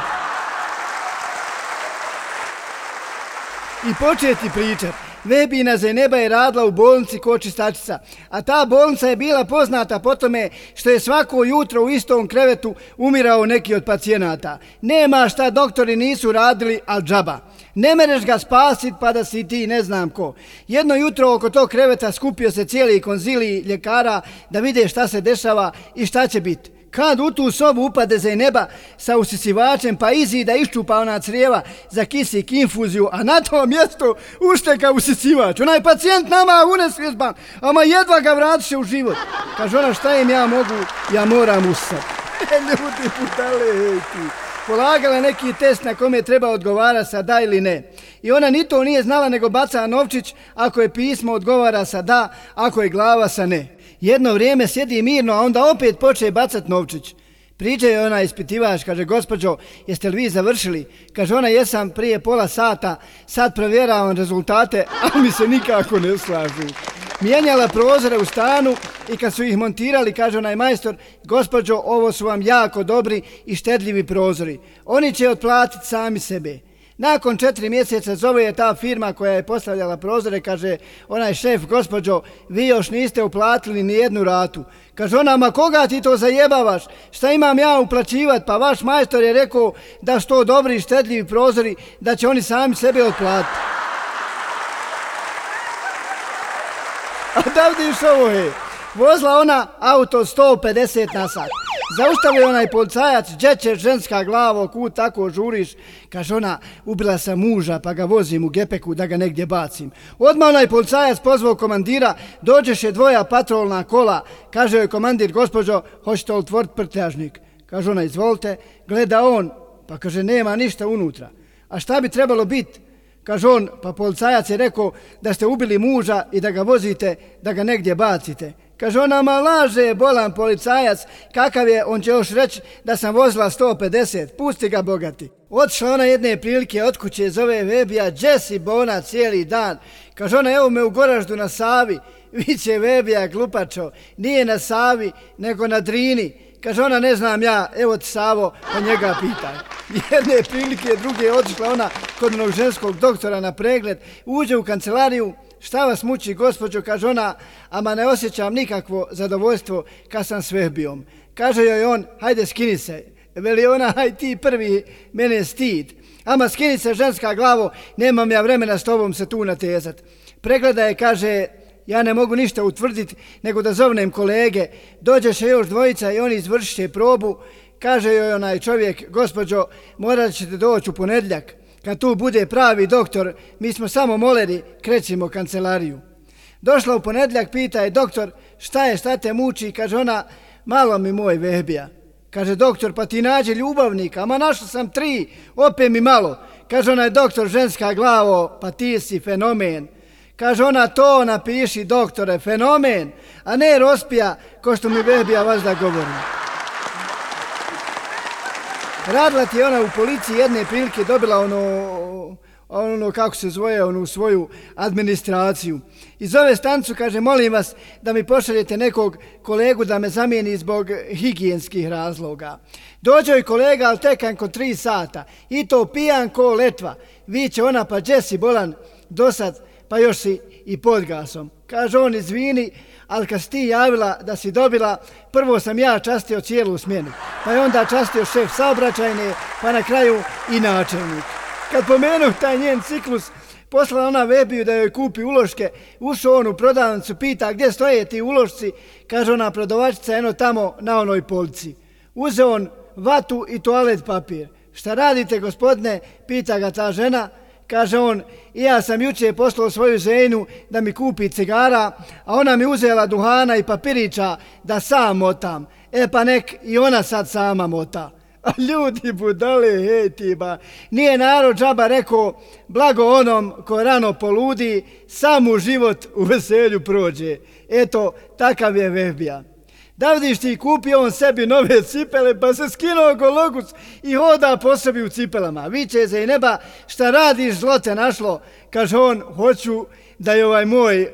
I početi pričat. Vehbijina Zejneba je radila u bolnici ko čistačica, a ta bolnica je bila poznata po tome što je svako jutro u istom krevetu umirao neki od pacijenata. Nema šta doktori nisu radili, al džaba. Ne mereš ga spasit pa da si ti ne znam ko. Jedno jutro oko tog kreveta skupio se cijeli konzilij ljekara da vide šta se dešava i šta će biti. Kad u tu sobu upade Zejneba sa usisivačem, pa izi da iščupa ona crijeva za kisik, infuziju, a na to mjesto ušteka usisivač. Onaj pacijent nama unesvjesban, ama jedva ga vratiše u život. Kaže ona: šta im ja mogu, ja moram usat. Ljudi putale, polagala neki test na kome treba odgovara sa da ili ne. I ona ni to nije znala, nego baca novčić, ako je pismo odgovara sa da, ako je glava sa ne. Jedno vrijeme sjedi mirno, a onda opet poče bacat novčić. Priđe je ona ispitivač, kaže: gospođo, jeste li vi završili? Kaže ona: jesam prije pola sata, sad provjeravam rezultate, ali mi se nikako ne slažu. Mijenjala prozore u stanu i kad su ih montirali, kaže onaj majstor: gospođo, ovo su vam jako dobri i štedljivi prozori. Oni će otplatiti sami sebe. Nakon četiri mjeseca zove je ta firma koja je postavljala prozore, kaže onaj šef: gospođo, vi još niste uplatili ni jednu ratu. Kaže ona: ma koga ti to zajebavaš? Šta imam ja uplaćivat? Pa vaš majstor je rekao da su to dobri i štedljivi prozori, da će oni sami sebe otplatiti. A da vidiš ovo je, vozila ona auto sto pedeset na sat. Zaustavio onaj policajac: gdje ćeš ženska glavo, kud tako žuriš? Kaže ona: ubila sam muža pa ga vozim u gepeku da ga negdje bacim. Odmah onaj policajac pozvao komandira, dođeše dvoja patrolna kola. Kaže joj komandir: gospođo, hoćete li otvoriti prtljažnik? Kaže ona: izvolite. Gleda on, pa kaže: nema ništa unutra. A šta bi trebalo biti? Kaže on: pa policajac je rekao da ste ubili muža i da ga vozite, da ga negdje bacite. Kaže ona: ma laže bolan policajac, kakav je, on će još reći da sam vozila sto pedeset, pusti ga bogati. Otišla ona jedne prilike od kuće, zove Vehbija: gdje si bona cijeli dan? Kaže ona: evo me u Goraždu na Savi. Viće Vehbija: glupačo, nije na Savi, nego na Drini. Kaže ona: ne znam ja, evo ti Savo, pa njega pitaj. Jedne prilike, druge, otišla ona kod onog ženskog doktora na pregled, uđe u kancelariju. Šta vas muči, gospođo? Kaže ona: ama ne osjećam nikakvo zadovoljstvo kad sam s Vehbijom. Kaže joj on: hajde skini se. Veli ona: haj ti prvi, mene stid. Ama skini se ženska glavo, nemam ja vremena s tobom se tu natezat. Pregleda je, kaže: ja ne mogu ništa utvrditi, nego da zovnem kolege. Dođeše još dvojica i oni izvršiše probu. Kaže joj onaj čovjek: gospođo, morat ćete doći u ponedjeljak. Kad tu bude pravi doktor, mi smo samo moleri, krećemo kancelariju. Došla u ponedjeljak, pita je doktor: šta je, šta te muči? Kaže ona: malo mi moj Vehbija. Kaže doktor, pa ti nađi ljubavnika, ama našao sam tri, opet mi malo. Kaže onaj doktor, ženska glavo, pa ti si fenomen. Kaže ona, to napiši doktore, fenomen, a ne rospija, ko što mi Vehbija vas da govori. Radila ti je ona u policiji jedne prilike, dobila ono, ono kako se zove, onu svoju administraciju. I zove stanicu, kaže, molim vas da mi pošaljete nekog kolegu da me zamijeni zbog higijenskih razloga. Dođe i kolega, ali tek nakon tri sata. I to pijan ko letva. Viće ona, pa gdje si bolan do sad, pa još si i pod gasom. Kaže on, izvini, ali kad si ti javila da si dobila, prvo sam ja častio cijelu smjenu. Pa je onda častio šef saobraćajne, pa na kraju i načelnik. Kad pomenu taj njen ciklus, poslala ona Vehbiju da joj kupi uloške, ušao on u prodavnicu, pita gdje stoje ti ulošci, kaže ona prodavačica, eno tamo na onoj polici. Uzeo on vatu i toalet papir. Šta radite gospodine, pita ga ta žena, kaže on, ja sam jučer poslao svoju ženu da mi kupi cigara, a ona mi uzela duhana i papirića da sam motam. E pa nek i ona sad sama mota. A ljudi budale, hej ti ba, nije narod džaba rekao, blago onom ko rano poludi, sam mu život u veselju prođe. Eto, takav je Vehbija. Da vidiš ti, kupio on sebi nove cipele, pa se skinuo gologus i hoda po sebi u cipelama. Viče se i neba, šta radiš, zlo te našlo? Kaže on, hoću da je ovaj moj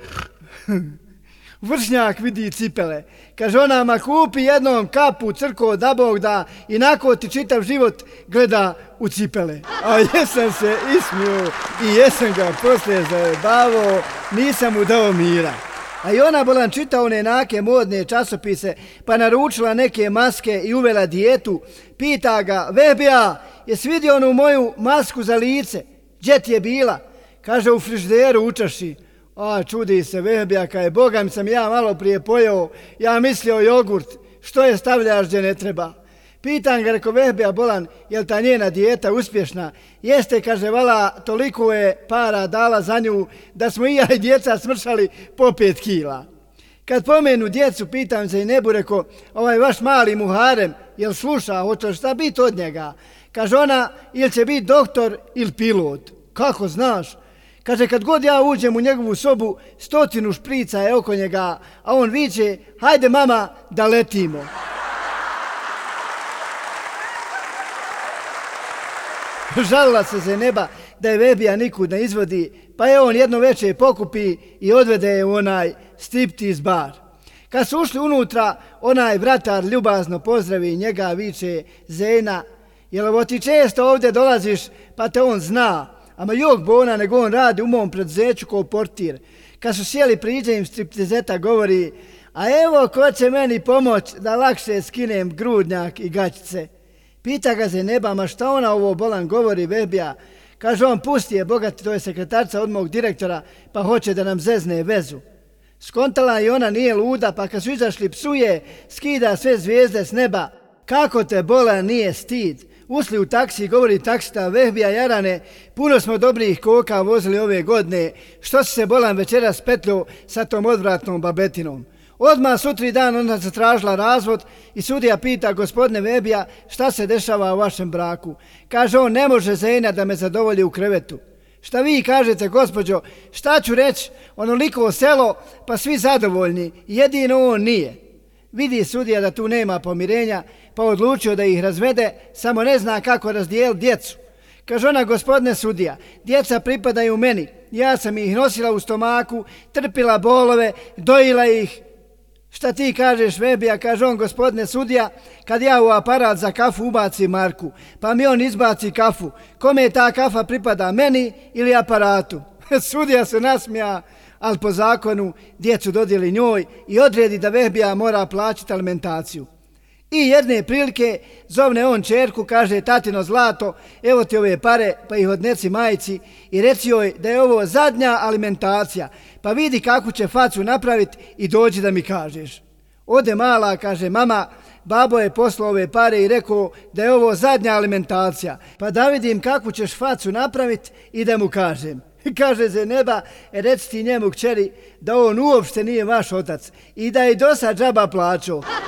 vršnjak vidi cipele. Kaže ona, ma kupi jednom kapu crko da Bog da, inako ti čitav život gleda u cipele. A jesam se ismio i jesam ga poslije zajebavao, nisam mu dao mira. A i ona bolan čita one nake modne časopise, pa naručila neke maske i uvela dijetu. Pita ga, Vehbija, jesi vidio onu moju masku za lice? Gdje ti je bila? Kaže, u frižderu u čaši. A, čudi se Vehbija, kaj je, Boga mi sam ja malo prije pojeo, ja mislio jogurt, što je stavljaš gdje ne treba? Pitan ga, reko Vehbija bolan, je li ta njena dijeta uspješna? Jeste, kaže, vala, toliko je para dala za nju da smo i ja i djeca smršali po pet kila. Kad pomenu djecu, pitam se i nebu, reko, ovaj vaš mali Muharem, jel sluša, hoće šta biti od njega? Kaže ona, ili će biti doktor ili pilot. Kako znaš? Kaže, kad god ja uđem u njegovu sobu, stotinu šprica je oko njega, a on viče, hajde mama da letimo. Žalila se Zejneba da je Vehbija nikud ne izvodi, pa je on jedno večer pokupi i odvede je u onaj striptiz bar. Kad su ušli unutra, onaj vratar ljubazno pozdravi njega, viče, Zejna, jel ovo ti često ovdje dolaziš, pa te on zna, ama jok bona nego on radi u mom preduzeću kao portir. Kad su sjeli priđe im striptizeta govori, a evo ko će meni pomoć da lakše skinem grudnjak i gaćice. Pita ga Zejneba, ma šta ona ovo bolan govori Vehbija? Kaže on, pusti je, bogati, to je sekretarca od mog direktora, pa hoće da nam zezne vezu. Skontala i ona nije luda, pa kad su izašli psuje, skida sve zvijezde s neba. Kako te bolan nije stid? Usli u taksi, govori taksista, Vehbija jarane, puno smo dobrih koka vozili ove godine, što si se bolan večeras spetljao sa tom odvratnom babetinom? Odmah sutri dan ona zatražila razvod i sudija pita, gospodine Vehbija, šta se dešava u vašem braku? Kaže on, ne može Zejna da me zadovolji u krevetu. Šta vi kažete, gospođo, šta ću reći, onoliko selo, pa svi zadovoljni, jedino on nije. Vidi sudija da tu nema pomirenja, pa odlučio da ih razvede, samo ne zna kako razdijeliti djecu. Kaže ona, gospodine sudija, djeca pripadaju meni, ja sam ih nosila u stomaku, trpila bolove, dojila ih. Šta ti kažeš Vehbija, kaže on, gospodine sudija, kad ja u aparat za kafu ubacim Marku, pa mi on izbaci kafu, kome ta kafa pripada, meni ili aparatu? Sudija se nasmija, ali po zakonu djecu dodijeli njoj i odredi da Vehbija mora plaćati alimentaciju. I jedne prilike zovne on čerku, kaže, tatino zlato, evo ti ove pare, pa ih odnesi majici i reci joj da je ovo zadnja alimentacija, pa vidi kako će facu napraviti i dođi da mi kažeš. Ode mala, kaže, mama, babo je poslao ove pare i rekao da je ovo zadnja alimentacija, pa da vidim kako ćeš facu napraviti i da mu kažem. Kaže Zejneba, reci ti njemu kćeri da on uopšte nije vaš otac i da je i do sad džaba plaćao.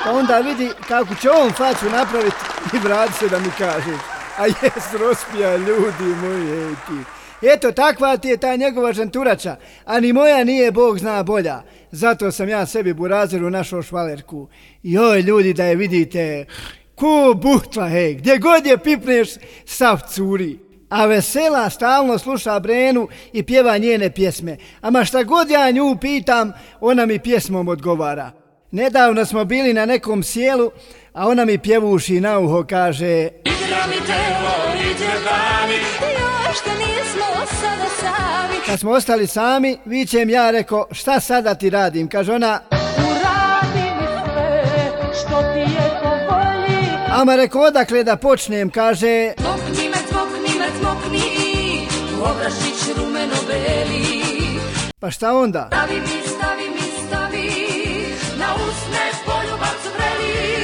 Pa onda vidi kako će on facu napraviti i vrati se da mi kažeš. A jes rospija, ljudi moji, ej ti. Eto, takva ti je ta njegova žanturača, a ni moja nije, Bog zna bolja. Zato sam ja sebi burazeru našao švalerku. Joj, ljudi, da je vidite, ko buhtla, hej, gdje god je pipneš, sav curi. A vesela stalno sluša Brenu i pjeva njene pjesme. Ama šta god ja nju pitam, ona mi pjesmom odgovara. Nedavno smo bili na nekom sjelu, a ona mi pjevuši na uho kaže: Igra mi telo, iđe dani, još da nismo sada sami. Kad smo ostali sami, vićem ja reko: šta sada ti radim? Kaže ona: uradi mi sve što ti je po volji. Ama reko, odakle da počnem? Kaže: Cmokni me, cmokni me, cmokni, obrašić rumeno beli. Pa šta onda? Stavi mi, stavi mi, stavi, na usne poljubac vreli.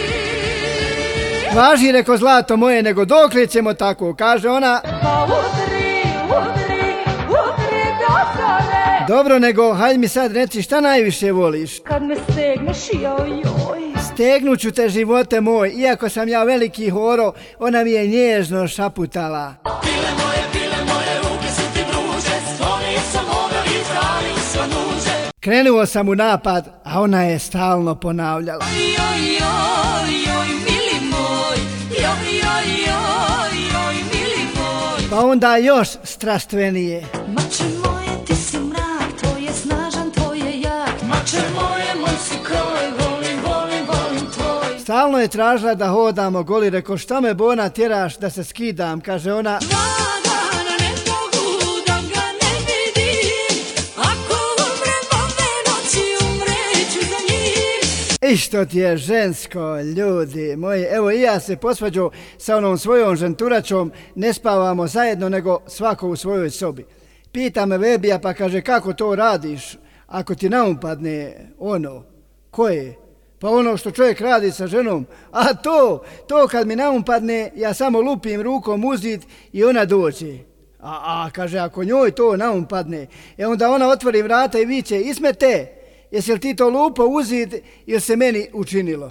Važi, reko, zlato moje, nego dokle ćemo tako? Kaže ona: Pa udri, udri, udri do zore. Dobro, nego, hajde mi sad reci šta najviše voliš. Kad me stegneš, joj, joj. Stegnuću te, živote moj, iako sam ja veliki horo, ona mi je nježno šaputala. Pile moje, pile moje, ruke su ti vruće, skloni sam ove i tralim sva nuđe. Krenuo sam u napad, a ona je stalno ponavljala. Joj, joj, joj, mili moj, joj, joj, joj, joj, mili moj. Pa onda još strastvenije. Mače moje, ti si mrak, tvoj je snažan, tvoj je jak. Mače moje, moj si kroj, volim, volim, volim tvoj. Stalno je tražila da hodamo goli, reko, šta me Bona tjeraš da se skidam? Kaže ona: Dva dana ne mogu da ga ne vidim, ako umrem ove noći, umreću za njim. I što ti je žensko, ljudi moji. Evo i ja se posvađao sa onom svojom žanturačom, ne spavamo zajedno, nego svako u svojoj sobi. Pita me Vebija, pa kaže: kako to radiš ako ti naumpadne ono? Koje? Pa ono što čovjek radi sa ženom. A to, to kad mi naumpadne, ja samo lupim rukom u zid i ona dođe. A, a kaže, ako njoj to naumpadne, e onda ona otvori vrata i viče: Ismete, jesi li ti to lupo u zid ili se meni učinilo?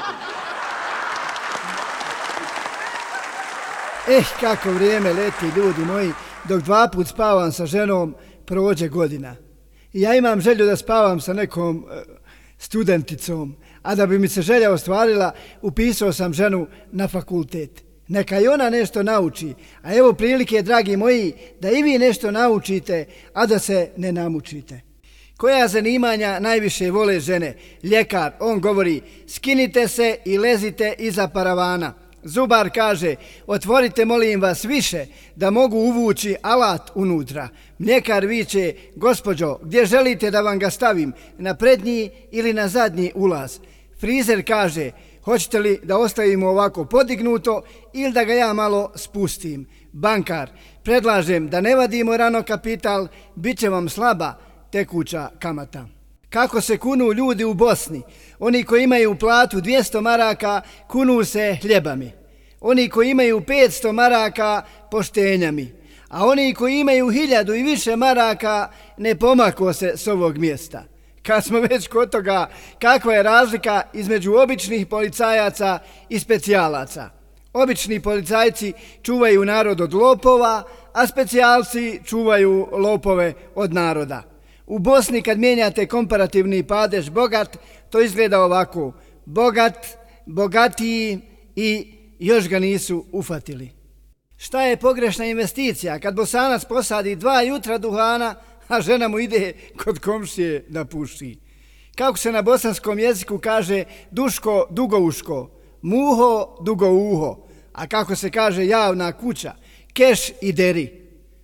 Eh, kako vrijeme leti, ljudi moji. Dok dva put spavam sa ženom, prođe godina. I ja imam želju da spavam sa nekom uh, studenticom, a da bi mi se želja ostvarila, upisao sam ženu na fakultet. Neka i ona nešto nauči, a evo prilike, dragi moji, da i vi nešto naučite, a da se ne namučite. Koja zanimanja najviše vole žene? Ljekar, on govori: skinite se i lezite iza paravana. Zubar kaže: otvorite, molim vas, više, da mogu uvući alat unutra. Mljekar viče: gospođo, gdje želite da vam ga stavim, na prednji ili na zadnji ulaz? Frizer kaže: hoćete li da ostavimo ovako podignuto ili da ga ja malo spustim? Bankar: predlažem da ne vadimo rano kapital, bit će vam slaba tekuća kamata. Kako se kunu ljudi u Bosni? Oni koji imaju platu dvjesto maraka kunu se hljebami. Oni koji imaju petsto maraka poštenjami. A oni koji imaju hiljadu i više maraka ne pomako se s ovog mjesta. Kad smo već kod toga, kakva je razlika između običnih policajaca i specijalaca? Obični policajci čuvaju narod od lopova, a specijalci čuvaju lopove od naroda. U Bosni kad mijenjate komparativni padež bogat, to izgleda ovako: bogat, bogatiji i još ga nisu ufatili. Šta je pogrešna investicija kad Bosanac posadi dva jutra duhana, a žena mu ide kod komšije da puši? Kako se na bosanskom jeziku kaže duško dugouško, muho dugouho, a kako se kaže javna kuća, keš i deri.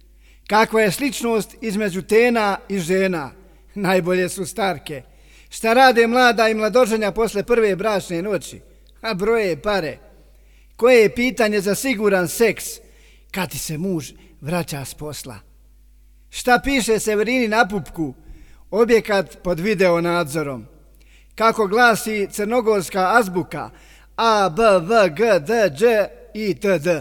Kakva je sličnost između tena i žena? Najbolje su starke. Šta rade mlada i mladoženja posle prve bračne noći? A broje pare. Koje je pitanje za siguran seks kad ti se muž vraća s posla? Šta piše Severini na pupku? Objekat pod video nadzorom. Kako glasi crnogorska azbuka? A, B, V, G, D, Đ i T D.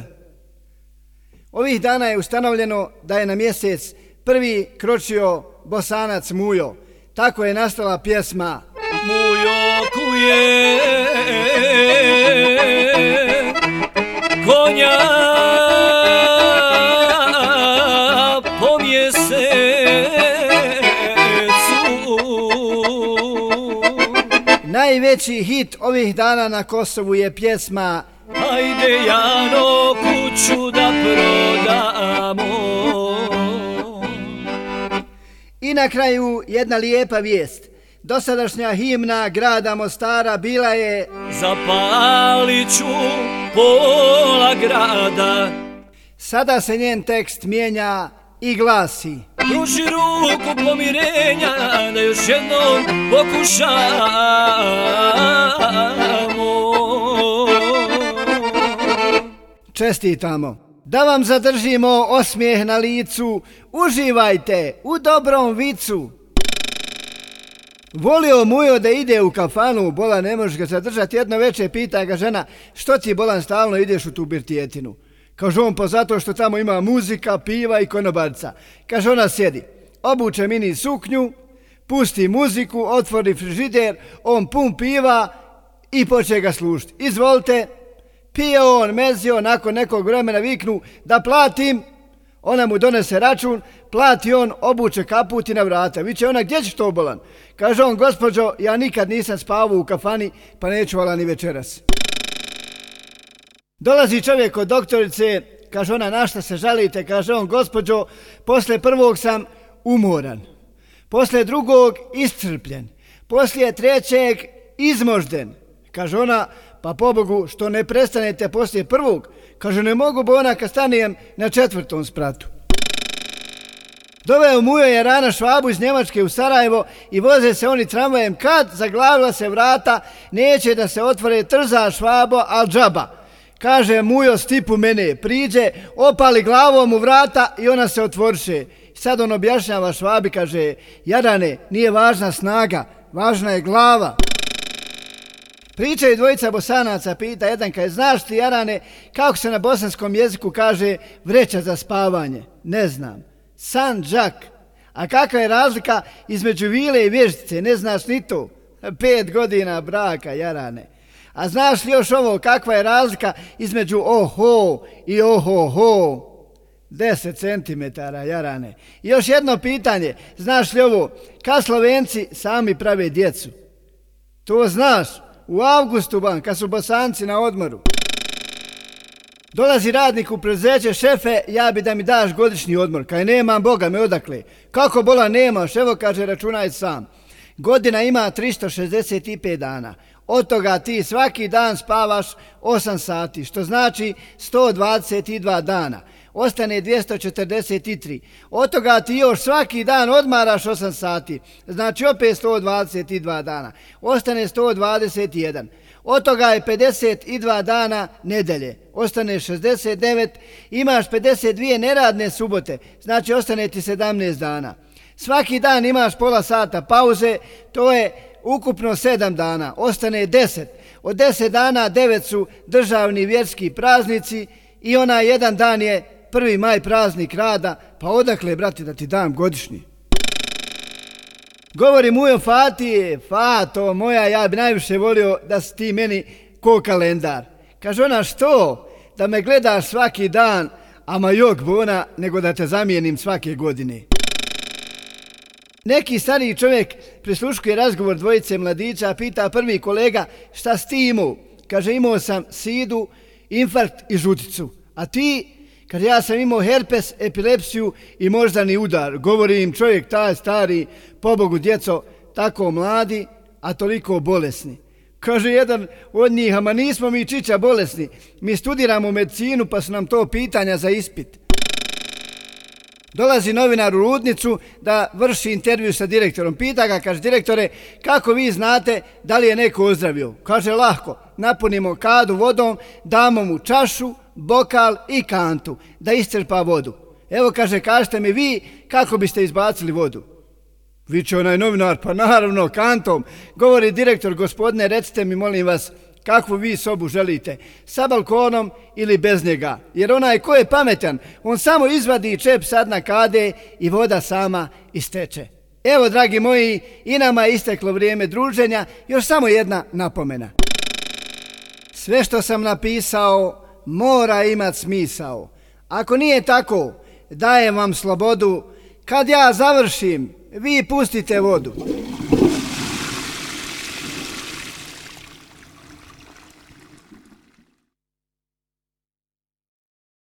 Ovih dana je ustanovljeno da je na mjesec prvi kročio Bosanac Mujo. Tako je nastala pjesma Mujo kuje Najveći hit ovih dana na Kosovu je pjesma Ajde Jano kuću da prodamo. I na kraju jedna lijepa vijest. Dosadašnja himna grada Mostara bila je Zapalit ću pola grada. Sada se njen tekst mijenja i glasi Pruži ruku pomirenja da još jednom pokušamo. Čestitamo. Da vam zadržimo osmijeh na licu, uživajte u dobrom vicu. Volio Mujo da ide u kafanu, Bolan ne može ga zadržati, jedno večer pita ga žena, što ti Bolan stalno ideš u tu birtijetinu? Kaže on, pa zato što tamo ima muzika, piva i konobarca. Kaže ona, sjedi, obuče mini suknju, pusti muziku, otvori frižider, on pun piva i poče ga slušati. Izvolite, pije on, mezio, nakon nekog vremena viknu da platim, ona mu donese račun, plati on, obuče kaput i na vrata. Viče ona, gdje ćeš to Bolan? Kaže on, gospođo, ja nikad nisam spavao u kafani, pa neću vala ni večeras. Dolazi čovjek kod doktorice, kaže ona, na šta se žalite? Kaže on, gospođo, posle prvog sam umoran, posle drugog iscrpljen, poslije trećeg izmožden. Kaže ona, pa pobogu, što ne prestanete poslije prvog? Kaže, ne mogu bo ona kad stanijem na četvrtom spratu. Doveo Mujo Jarana Švabu iz Njemačke u Sarajevo i voze se oni tramvajem. Kad zaglavila se vrata, neće da se otvore, trza Švabo, al džaba. Kaže Mujo, stipu mene, priđe, opali glavom u vrata i ona se otvoriše. Sad on objašnjava Švabi, kaže, Jarane, nije važna snaga, važna je glava. Pričaju dvojica Bosanaca, pita jedan, kaže, znaš ti Jarane, kako se na bosanskom jeziku kaže vreća za spavanje? Ne znam. Sandžak. A kakva je razlika između vile i vještice? Ne znaš ni to. Pet godina braka, Jarane. A znaš li još ovo, kakva je razlika između oho i ohoho? Deset centimetara, Jarane. I još jedno pitanje, znaš li ovo, kad Slovenci sami prave djecu? To znaš, u avgustu ban, kad su Bosanci na odmoru. Dolazi radnik u preduzeće, šefe, ja bi da mi daš godišnji odmor. Kaj nemam, Boga me odakle. Kako Bola nemaš? Evo, kaže, računaj sam. Godina ima tristo šezdeset pet dana. Od toga ti svaki dan spavaš osam sati, što znači sto dvadeset dva dana. Ostane dvjesto četrdeset tri. Od toga ti još svaki dan odmaraš osam sati, znači opet sto dvadeset dva dana. Ostane sto dvadeset jedan. Od toga je pedeset dva dana nedelje, ostane šezdeset devet, imaš pedeset dvije neradne subote, znači ostane ti sedamnaest dana. Svaki dan imaš pola sata pauze, to je ukupno sedam dana, ostane deset. Od deset dana devet su državni vjerski praznici i onaj jedan dan je prvi maj, praznik rada, pa odakle, brati, da ti dam godišnji? Govori Mujo Fatije, Fato moja, ja bi najviše volio da si ti meni ko kalendar. Kaže ona, što? Da me gledaš svaki dan, ama jok bona, nego da te zamijenim svake godine. Neki stariji čovjek prisluškuje razgovor dvojice mladića, pita prvi kolega, šta si ti imao? Kaže, imao sam sidu, infarkt i žuticu. A ti? Kaže, ja sam imao herpes, epilepsiju i moždani udar. Govori im čovjek taj stari, pobogu djeco, tako mladi, a toliko bolesni. Kaže jedan od njih, ama nismo mi čiča bolesni, mi studiramo medicinu pa su nam to pitanja za ispit. Dolazi novinar u ludnicu da vrši intervju sa direktorom. Pita ga, kaže, direktore, kako vi znate da li je neko ozdravio? Kaže, lahko, napunimo kadu vodom, damo mu čašu, bokal i kantu da iscrpa vodu. Evo, kaže, kažete mi vi kako biste izbacili vodu. Viče onaj novinar, pa naravno kantom. Govori direktor, gospodine, recite mi molim vas kakvu vi sobu želite, sa balkonom ili bez njega. Jer onaj ko je pametan, on samo izvadi čep sad na kade i voda sama isteče. Evo, dragi moji, i nama je isteklo vrijeme druženja, još samo jedna napomena. Sve što sam napisao mora imat smisao. Ako nije tako, dajem vam slobodu. Kad ja završim, vi pustite vodu.